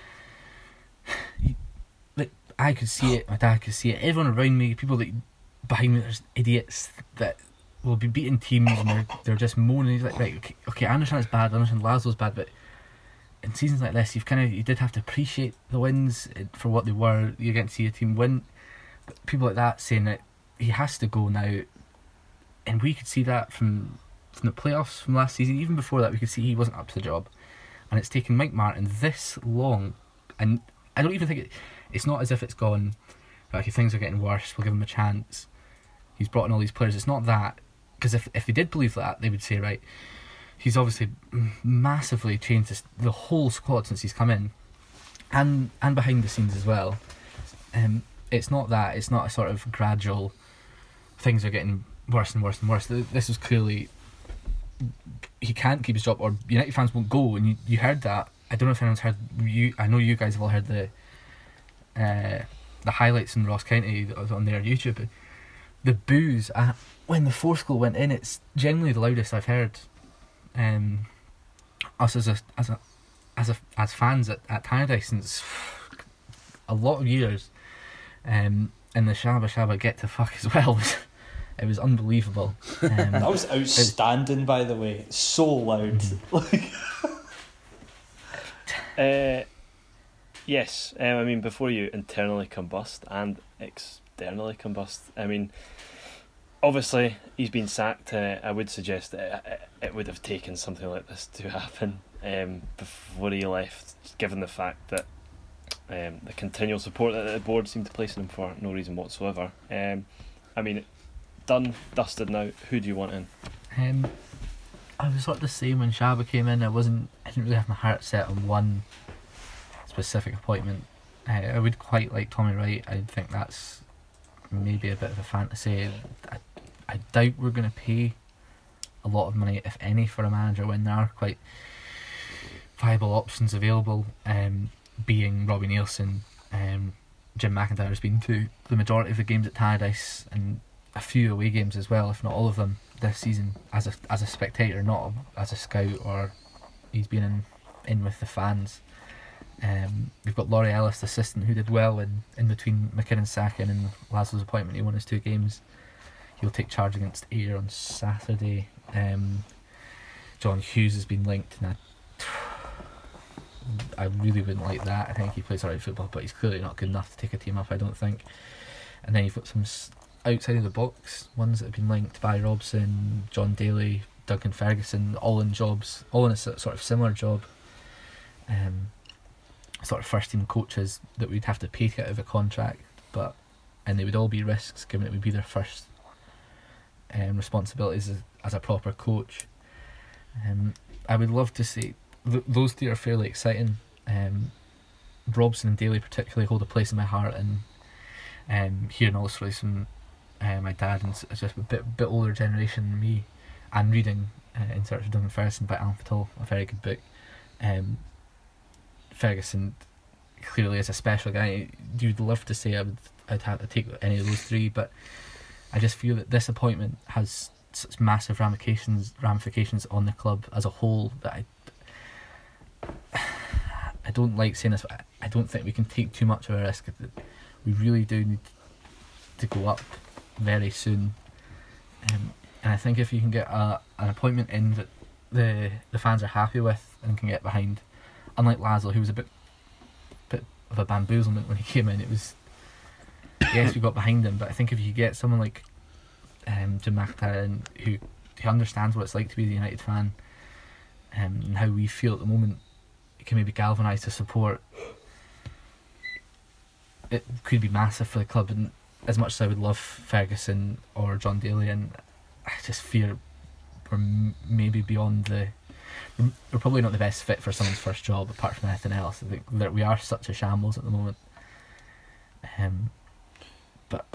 Like, I could see it, my dad could see it, everyone around me, people that behind me, there's idiots that will be beating teams and they're just moaning. He's like, right, okay, I understand it's bad, I understand Laszlo's bad, but in seasons like this, you did have to appreciate the wins for what they were. You get to see a team win, but people like that saying that he has to go now, and we could see that from the playoffs from last season. Even before that, we could see he wasn't up to the job, and it's taken Mike Martin this long, and I don't even think it's not as if it's gone, okay, things are getting worse, we'll give him a chance, he's brought in all these players. It's not that, because if they did believe that, they would say, right, he's obviously massively changed the whole squad since he's come in, and behind the scenes as well. It's not that, it's not a sort of gradual, things are getting worse and worse and worse. This is clearly, he can't keep his job, or United fans won't go, and you heard that. I don't know if anyone's heard, I know you guys have all heard the highlights in Ross County on their YouTube. The boos when the fourth goal went in, it's generally the loudest I've heard. Us as fans at Tannadice since a lot of years, and the Shabba Shabba get to fuck as well. It was unbelievable. That was outstanding, by the way. So loud. Yes, I mean, before you internally combust and externally combust, I mean, obviously he's been sacked. I would suggest that it would have taken something like this to happen before he left, given the fact that the continual support that the board seemed to place in him for no reason whatsoever. I mean, done, dusted now. Who do you want in? I was sort of the same when Shabba came in. I didn't really have my heart set on one specific appointment. I would quite like Tommy Wright. I think that's maybe a bit of a fantasy. I doubt we're going to pay a lot of money, if any, for a manager when there are quite viable options available, being Robbie Nielsen. Jim McIntyre has been to the majority of the games at Tannadice and a few away games as well, if not all of them, this season as a spectator, not as a scout, or he's been in with the fans. We've got Laurie Ellis, the assistant, who did well in between McKinnon's sacking and Laszlo's appointment. He won his 2 games. He'll take charge against Ayr on Saturday. John Hughes has been linked, and I really wouldn't like that. I think he plays alright football, but he's clearly not good enough to take a team up, I don't think. And then you've got some outside of the box ones that have been linked by Robson, John Daly, Duncan Ferguson, all in a sort of similar job. Sort of first team coaches that we'd have to pay to get out of a contract, and they would all be risks given it would be their first responsibilities as a proper coach. I would love to see those 2 are fairly exciting. Robson and Daly particularly hold a place in my heart, and hearing all the stories from my dad and just a bit older generation than me, and reading In Search of Duncan Ferguson by Alan Fatall, a very good book. Ferguson clearly is a special guy. You'd love to say I'd have to take any of those 3, but I just feel that this appointment has such massive ramifications on the club as a whole that I don't like saying this, but I don't think we can take too much of a risk. We really do need to go up very soon, and I think if you can get an appointment in that the fans are happy with and can get behind, unlike Laszlo, who was a bit of a bamboozlement when he came in. It was, yes, we got behind him, but I think if you get someone like Jim McIntyre, who understands what it's like to be the United fan, and how we feel at the moment, it can maybe galvanise the support. It could be massive for the club, and as much as I would love Ferguson or John Daly, and I just fear we're maybe beyond we're probably not the best fit for someone's first job, apart from anything else. I think that we are such a shambles at the moment. But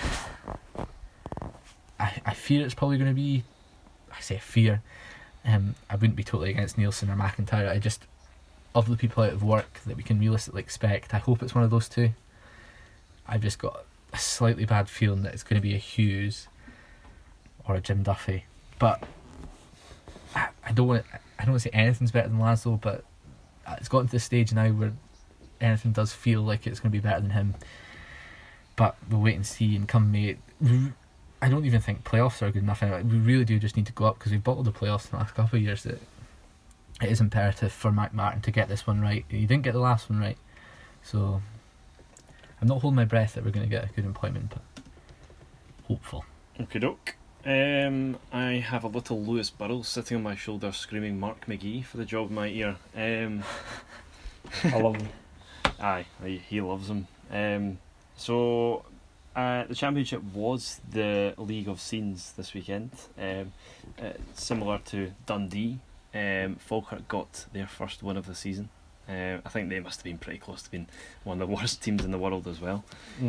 I fear it's probably going to be. I say fear. I wouldn't be totally against Nielsen or McIntyre. I just, of the people out of work that we can realistically expect, I hope it's one of those two. I've just got a slightly bad feeling that it's going to be a Hughes or a Jim Duffy. But I don't want to say anything's better than Laszlo, but it's gotten to the stage now where anything does feel like it's going to be better than him. But we'll wait and see, and come May, I don't even think playoffs are good enough anyway. We really do just need to go up, because we've bottled the playoffs in the last couple of years. That it is imperative for Mike Martin to get this one right. He didn't get the last one right, so I'm not holding my breath that we're going to get a good appointment, but hopeful. Okie doke. I have a little Lewis Burrows sitting on my shoulder screaming Mark McGee for the job of my ear. I love him. Aye, he loves him. So the championship was the League of Scenes this weekend. Similar to Dundee, Falkirk got their first win of the season. I think they must have been pretty close to being one of the worst teams in the world as well.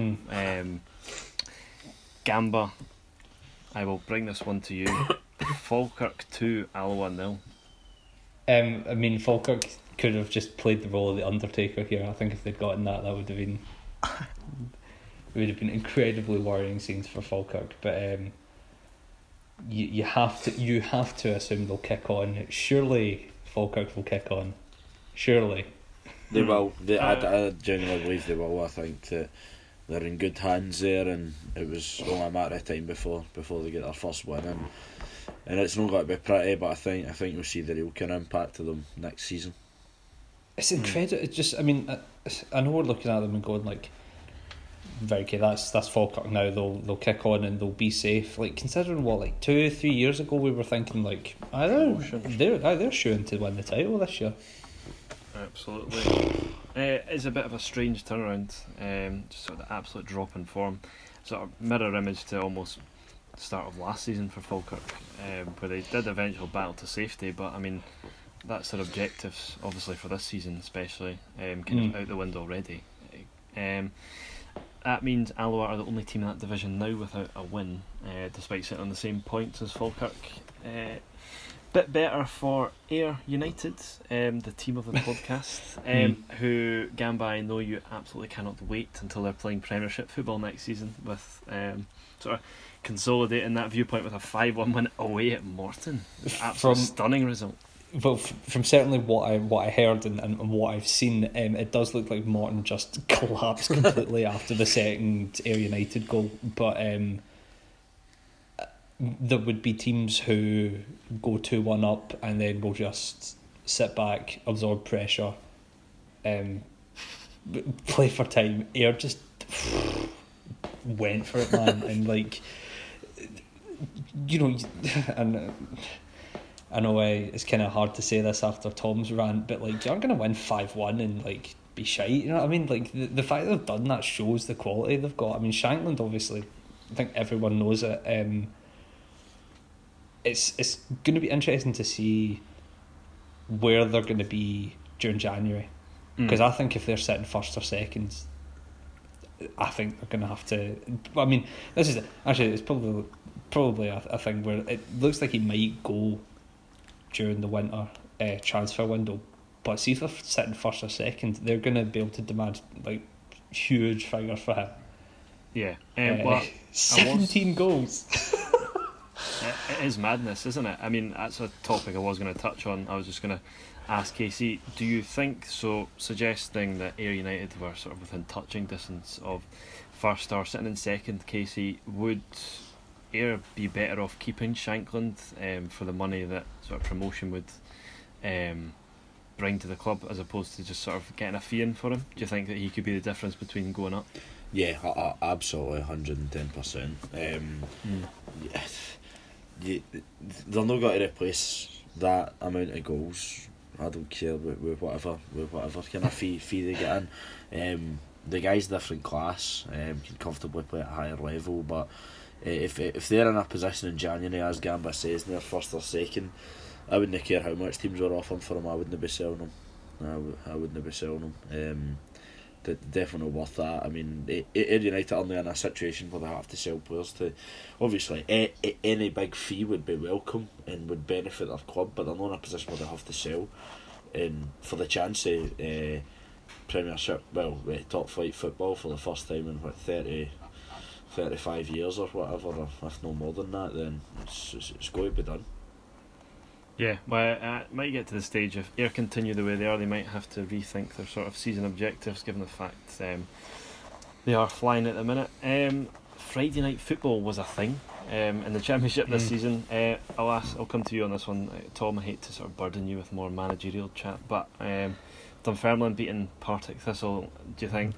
Gamba, I will bring this one to you. Falkirk 2, Alloa 0. I mean, Falkirk could have just played the role of the Undertaker here. I think if they'd gotten that would have been incredibly worrying scenes for Falkirk. But you have to assume they'll kick on. Surely Falkirk will kick on. Surely they will. I genuinely believe they will. I think that they're in good hands there, and it was only a matter of time before they get their first win. And it's not going to be pretty, but I think you'll see the real kind of impact of them next season. It's incredible. It's just, I mean, I know we're looking at them and going like, very okay, that's Falkirk now. They'll kick on and they'll be safe. Like, considering what, like 2-3 years ago we were thinking like, they're shooing to win the title this year. Absolutely. It's a bit of a strange turnaround. Just sort of the absolute drop in form. Sort of mirror image to almost the start of last season for Falkirk, where they did eventually battle to safety. But I mean, that's their objectives, obviously for this season, especially kind of out the window already. That means Alloa are the only team in that division now without a win, despite sitting on the same points as Falkirk. Bit better for Ayr United, the team of the podcast, who, Gamba, I know you absolutely cannot wait until they're playing Premiership football next season, with sort of consolidating that viewpoint with a 5-1 win away at Morton. Absolutely stunning result. Well, from certainly what I heard and what I've seen, it does look like Morton just collapsed completely after the second Ayr United goal. But there would be teams who go 2-1 up and then will just sit back, absorb pressure, play for time. Ayr just went for it, man, and like, you know, and I know it's kind of hard to say this after Tom's rant, but like, you aren't going to win 5-1 and like be shite, you know what I mean? Like, the fact that they've done that shows the quality they've got. I mean, Shankland, obviously, I think everyone knows it. It's going to be interesting to see where they're going to be during January, because I think if they're sitting first or second, I think they're going to have to. I mean, this is actually, it's probably a thing where it looks like he might go during the winter transfer window, but see if they're sitting first or second, they're going to be able to demand like huge figures for him. Yeah, well, 17 goals. It is madness, isn't it? I mean, that's a topic I was going to touch on. I was just going to ask Casey, do you think, so suggesting that Ayr United were sort of within touching distance of first or sitting in second, Casey, would Ayr be better off keeping Shankland for the money that sort of promotion would bring to the club, as opposed to just sort of getting a fee in for him? Do you think that he could be the difference between going up? Yeah, absolutely, 110%. They're not going to replace that amount of goals. I don't care with whatever kind of fee they get in. The guy's different class, can comfortably play at a higher level, but if they're in a position in January, as Gamba says, and they're first or second, I wouldn't care how much teams were offering for him. I wouldn't be selling him. I wouldn't be selling him. Definitely worth that. I mean, Ayr United are now in a situation where they have to sell players to. Obviously, any big fee would be welcome and would benefit their club, but they're not in a position where they have to sell. And for the chance of Premiership, top flight football for the first time in 35 years or whatever, or if no more than that, then it's going to be done. Yeah, well, it might get to the stage if Ayr continue the way they are, they might have to rethink their sort of season objectives, given the fact they are flying at the minute. Friday night football was a thing in the Championship this season. I'll come to you on this one, Tom. I hate to sort of burden you with more managerial chat, but Dunfermline beating Partick Thistle. Do you think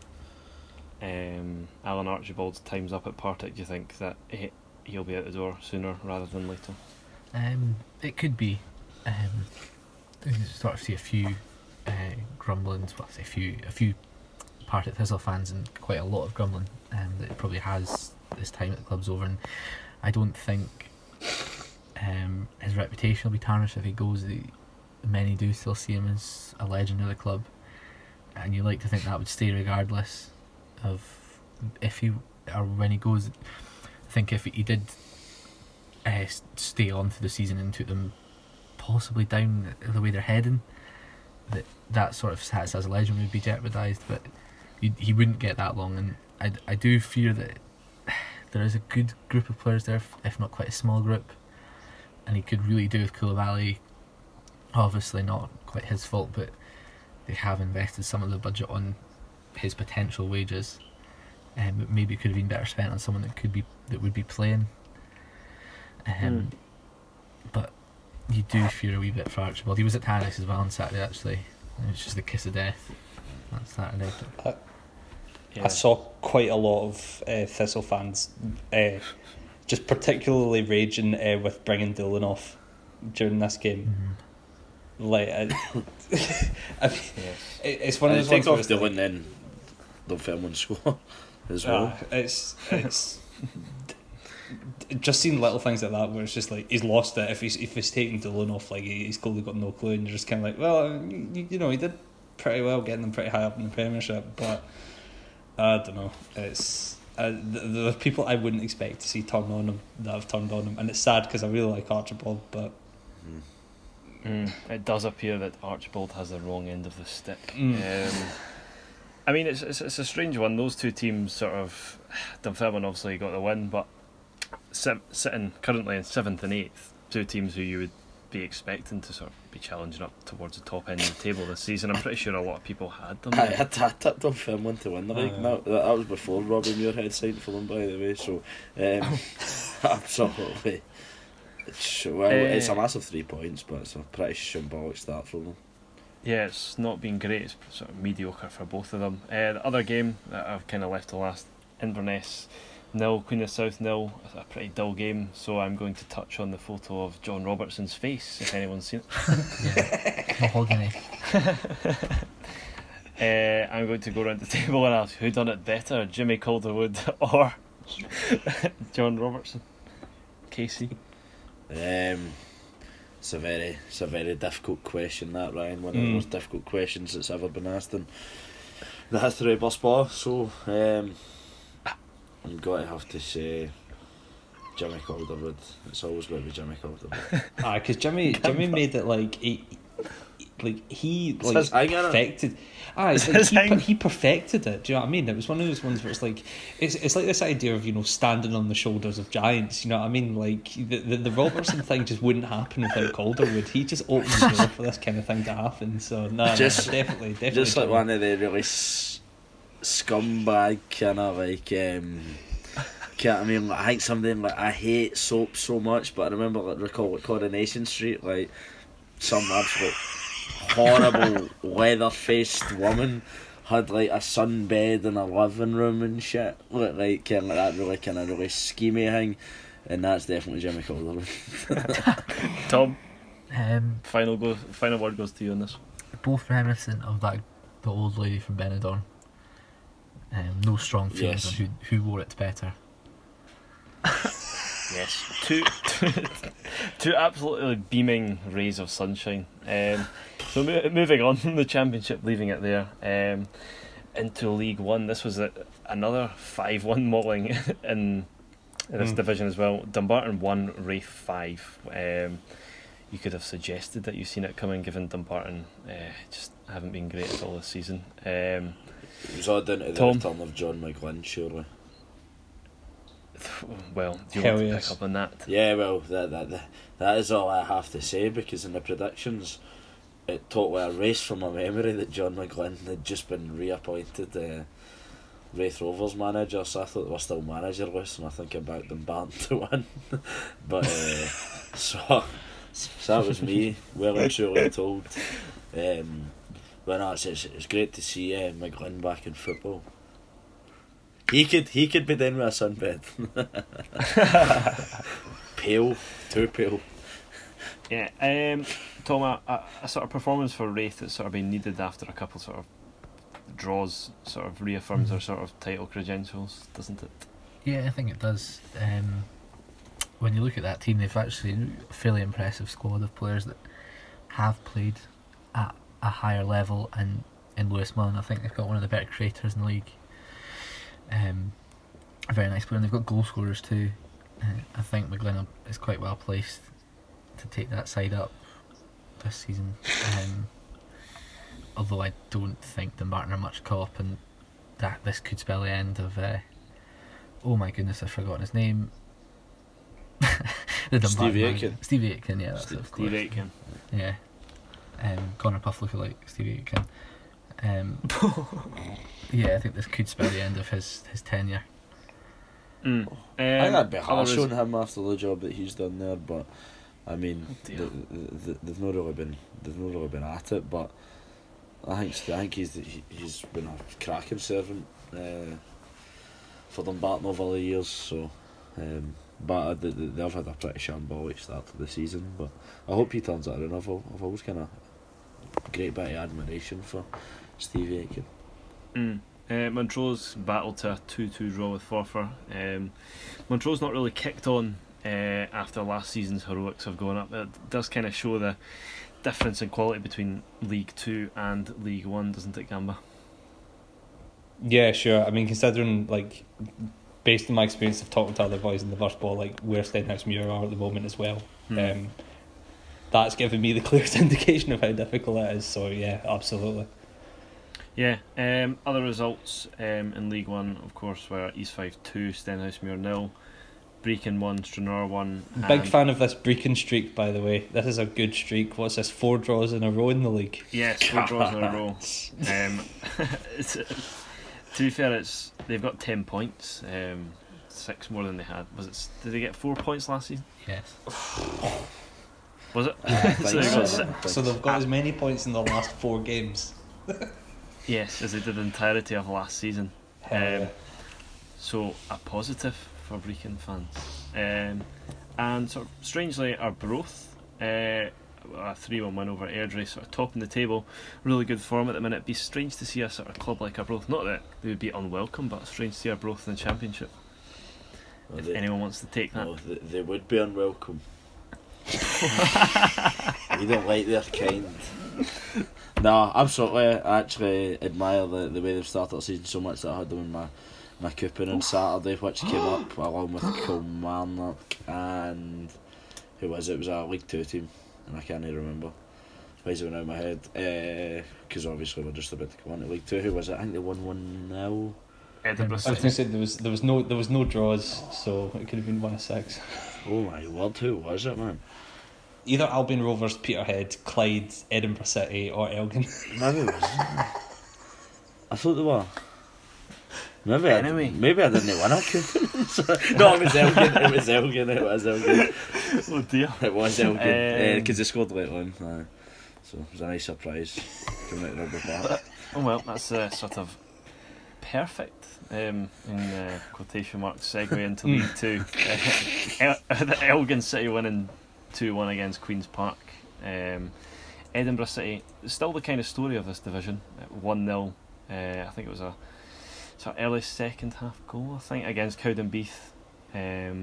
Alan Archibald's time's up at Partick? Do you think that he'll be out the door sooner rather than later? It could be. Sort of see a few grumblings. Well, I say a few Partick Thistle fans, and quite a lot of grumbling that it probably has this time at the club's over. And I don't think his reputation will be tarnished if he goes. Many do still see him as a legend of the club, and you like to think that would stay regardless of if he or when he goes. I think if he did stay on through the season and took them possibly down the way they're heading, that sort of status as a legend would be jeopardised, but he wouldn't get that long. And I do fear that there is a good group of players there, if not quite a small group, and he could really do with Coulibaly. Obviously not quite his fault, but they have invested some of the budget on his potential wages, but maybe it could have been better spent on someone that would be playing. But you do fear a wee bit for Archibald. He was at Tannis as well on Saturday, actually. It was just the kiss of death that Saturday. I saw quite a lot of Thistle fans just particularly raging with bringing Dillon off during this game. Like, I mean, it's one of those ones where off Dillon, then Dunfermline score as well. It's just seeing little things like that where it's just like he's lost it. If he's taking Dillon off, like he's clearly got no clue, and you're just kind of like, well, you know, he did pretty well getting them pretty high up in the Premiership, but I don't know. It's the people I wouldn't expect to see turn on him that have turned on him, and it's sad because I really like Archibald, but it does appear that Archibald has the wrong end of the stick. I mean, it's a strange one. Those two teams sort of, Dunfermline obviously got the win, but sitting currently in 7th and 8th, two teams who you would be expecting to sort of be challenging up towards the top end of the table this season. I'm pretty sure a lot of people had them. I tipped Dunfermline to win the league. That was before Robbie Muirhead signed for them, by the way. So absolutely, it's a massive 3 points, but it's a pretty symbolic start for them. Yeah, it's not been great. It's sort of mediocre for both of them. The other game that I've kind of left to last, Inverness 0, Queen of the South 0. It's a pretty dull game, so I'm going to touch on the photo of John Robertson's face, if anyone's seen it. Mahogany. I'm going to go around the table and ask who done it better, Jimmy Calderwood or John Robertson. Casey? It's a very difficult question, that, Ryan. One of the most difficult questions that's ever been asked in the history of Buspaw. So I'm going to have to say Jimmy Calderwood. It's always going to be Jimmy Calderwood. Because Jimmy made it like he perfected. He perfected it. Do you know what I mean? It was one of those ones where it's like this idea of, you know, standing on the shoulders of giants. You know what I mean? Like the Robertson thing just wouldn't happen without Calderwood. He just opened the door for this kind of thing to happen. So definitely. Just like one of the really scumbag kind of like. I mean, like, I think something like, I hate soap so much, but I remember recall Coronation Street, like some absolute horrible leather-faced woman had like a sunbed in a living room and shit, like kind of that really schemy thing, and that's definitely Jimmy Calderwood. Tom, final word goes to you on this. Both reminiscent of the old lady from Benidorm. No strong feelings on who wore it better. Yes, two absolutely beaming rays of sunshine. So moving on from the Championship, leaving it there, into League One. This was another 5-1 mauling in this division as well. Dumbarton 1, Raith 5. You could have suggested that you've seen it coming, given Dumbarton just haven't been great at all this season. It was all down to the return of John McGlynn, surely. Well, do you want to pick up on that? Yeah, well, that is all I have to say, because in the predictions, it totally erased from my memory that John McGlynn had just been reappointed Raith Rovers manager, so I thought they were still managerless, and I think I backed them Barn to win. But so that was me, well and truly told. But no, it's great to see McGlynn back in football. He could be down with a sunbed. Pale, too pale. Yeah, Tom, a sort of performance for Raith that's sort of been needed after a couple sort of draws sort of reaffirms their sort of title credentials, doesn't it? Yeah, I think it does. When you look at that team, they've actually a fairly impressive squad of players that have played at a higher level, and in Lewis Mullen, I think they've got one of the better creators in the league. A very nice player, and they've got goal scorers too. I think McGlynn is quite well placed to take that side up this season. Although I don't think Dumbarton are much cop, and that this could spell the end of oh my goodness, I've forgotten his name. Stevie Aitken. Stevie Aitken, yeah, that's it, of course. Stevie Aitken. Yeah. Connor Puff lookalike Stevie Aitken. Yeah, I think this could spell the end of his tenure. I think that'd be harsh on him after the job that he's done there, but I mean, they've not really been at it. But I think he's been a cracking servant for Dumbarton over the years. So, but they've had a pretty shambolic start to the season. But I hope he turns it around. I've always kind of great bit of admiration for Stevie Aitken. Montrose battled to a 2-2 draw with Forfar. Montrose not really kicked on after last season's heroics of going up. It does kind of show the difference in quality between League 2 and League 1, doesn't it, Gamba? Yeah, sure. I mean, considering, like, based on my experience of talking to other boys in the first ball, like where Stenhousemuir are at the moment as well, that's given me the clearest indication of how difficult it is. So yeah, absolutely. Yeah, other results in League 1, of course, were East 5 2, Stenhousemuir 0, Brecon 1, Stranraer 1. Big fan of this Brecon streak, by the way. This is a good streak. What's this, 4 draws in a row in the league? Yes, 4 draws in a row. To be fair, they've got 10 points, 6 more than they had. Did they get 4 points last season? Yes. Was it? So they've got as many points in the last 4 games. Yes, as they did the entirety of last season. So a positive for Brecon fans. And sort of strangely, Arbroath, a 3-1 win over Airdrie, sort of topping the table, really good form at the minute. It'd be strange to see a sort of club like Arbroath, not that they would be unwelcome, but strange to see Arbroath in the Championship. Well, if anyone wants to take that. No, they would be unwelcome. You don't like their kind. No, absolutely. I actually admire the way they've started the season so much that I had them in my coupon on Saturday, which came up along with Kilmarnock and who was it? It was a League 2 team, and I can't even remember. Why is it out of my head? Because obviously we're just about to come on to League 2. Who was it? I think they won 1-0. Edinburgh City. I was going to say there was no draws, so it could have been 1-6. Oh my word! Who was it, man? Either Albion Rovers, Peterhead, Clyde, Edinburgh City, or Elgin. Maybe it was. I thought they were. Maybe I didn't win a coupon. No, it was Elgin. Oh dear. It was Elgin. Because they scored late on. So it was a nice surprise coming out of Rugby Park. Oh well, that's sort of perfect in quotation marks segue into League 2. The Elgin City winning 2-1 against Queen's Park. Edinburgh City, still the kind of story of this division. 1-0. I think it was a sort of early second half goal, I think, against Cowdenbeath.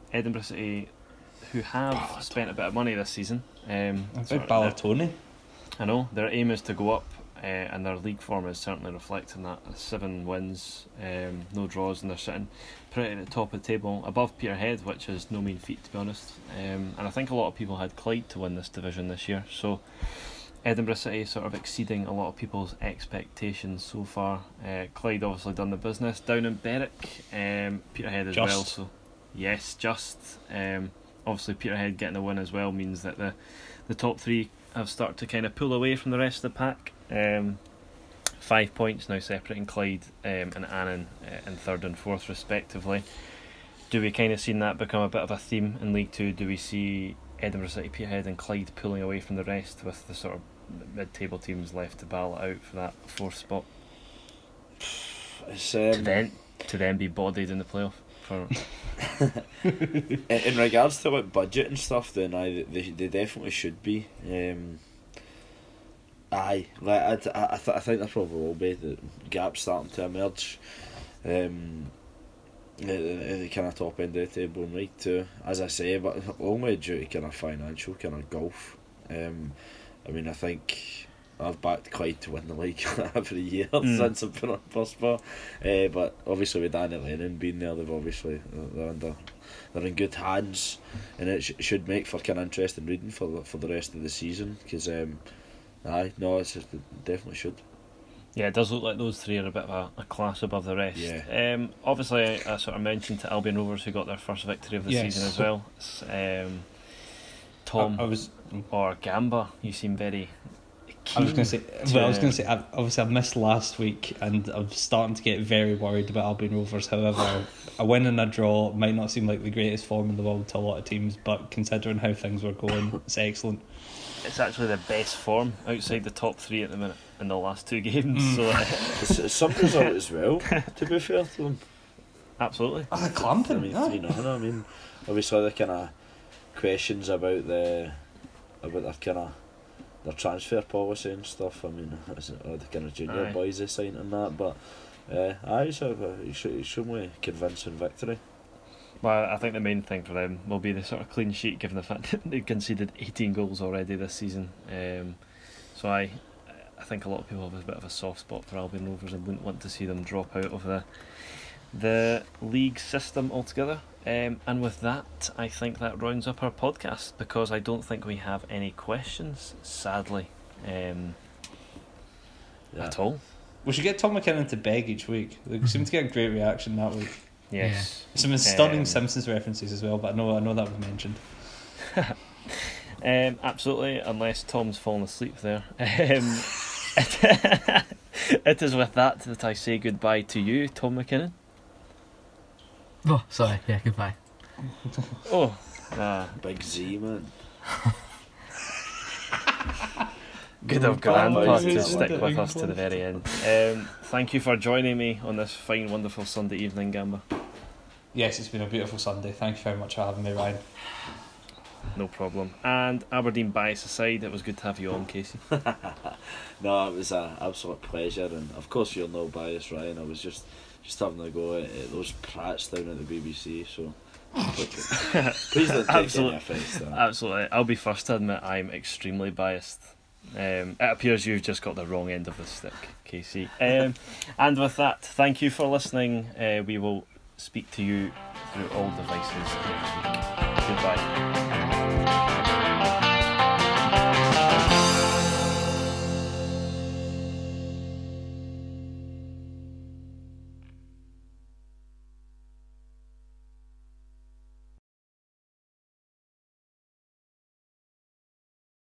Edinburgh City, who have spent a bit of money this season. Ballatoni. I know, their aim is to go up, and their league form is certainly reflecting that. 7 wins, no draws, and they're sitting pretty at the top of the table, above Peterhead, which is no mean feat, to be honest. And I think a lot of people had Clyde to win this division this year, so Edinburgh City sort of exceeding a lot of people's expectations so far. Clyde obviously done the business down in Berwick, Peterhead as well, so yes, just. Obviously Peterhead getting a win as well means that the top 3 have started to kind of pull away from the rest of the pack. 5 points now separating Clyde and Annan in 3rd and 4th respectively. Do we kind of seen that become a bit of a theme in League 2? Do we see Edinburgh City, Peterhead and Clyde pulling away from the rest, with the sort of mid-table teams left to battle it out for that 4th spot? It's, to then be bodied in the playoff? In regards to like budget and stuff, then they definitely should be. I think there probably will be the gaps starting to emerge. The kind of top end of the table in League 2, as I say, but only due to kind of financial kind of golf. I mean, I think I've backed Clyde to win the league every year since I've been on first spot. But obviously with Danny Lennon being there, they're in good hands, and it should make for kind of interesting reading for the rest of the season. Because it definitely should. Yeah, it does look like those 3 are a bit of a class above the rest. Yeah. Obviously, I sort of mentioned to Albion Rovers, who got their first victory of the season as well. Tom or Gamba, you seem very keen. I was going to say, obviously I missed last week, and I'm starting to get very worried about Albion Rovers. However, a win and a draw might not seem like the greatest form in the world to a lot of teams, but considering how things were going, it's excellent. It's actually the best form outside the top 3 at the minute in the last 2 games. So it's some result as well, to be fair to them. Absolutely. Clamping. I mean, obviously the kind of questions about their kind of their transfer policy and stuff. I mean, the kind of junior boys they signed and that, but it's certainly convincing victory. Well, I think the main thing for them will be the sort of clean sheet, given the fact that they've conceded 18 goals already this season. So I think a lot of people have a bit of a soft spot for Albion Rovers and wouldn't want to see them drop out of the league system altogether. And with that, I think that rounds up our podcast, because I don't think we have any questions, sadly, at all. We should get Tom McKinnon to beg each week. They seem to get a great reaction that week. Yes. Some stunning Simpsons references as well, but I know that was mentioned. Absolutely, unless Tom's fallen asleep there. It is with that I say goodbye to you, Tom McKinnon. Oh, sorry. Yeah, goodbye. Big Z, man. Good of Grandpa to stick with us to the very end. Thank you for joining me on this fine, wonderful Sunday evening, Gamba. Yes, it's been a beautiful Sunday. Thank you very much for having me, Ryan. No problem. And Aberdeen bias aside, it was good to have you on, Casey. No, it was an absolute pleasure, and of course you're no bias, Ryan. I was just having a go at those prats down at the BBC, so please don't take any offence. Absolutely. I'll be first to admit I'm extremely biased. It appears you've just got the wrong end of the stick, Casey. And with that, thank you for listening. We will speak to you through all devices next week. Goodbye.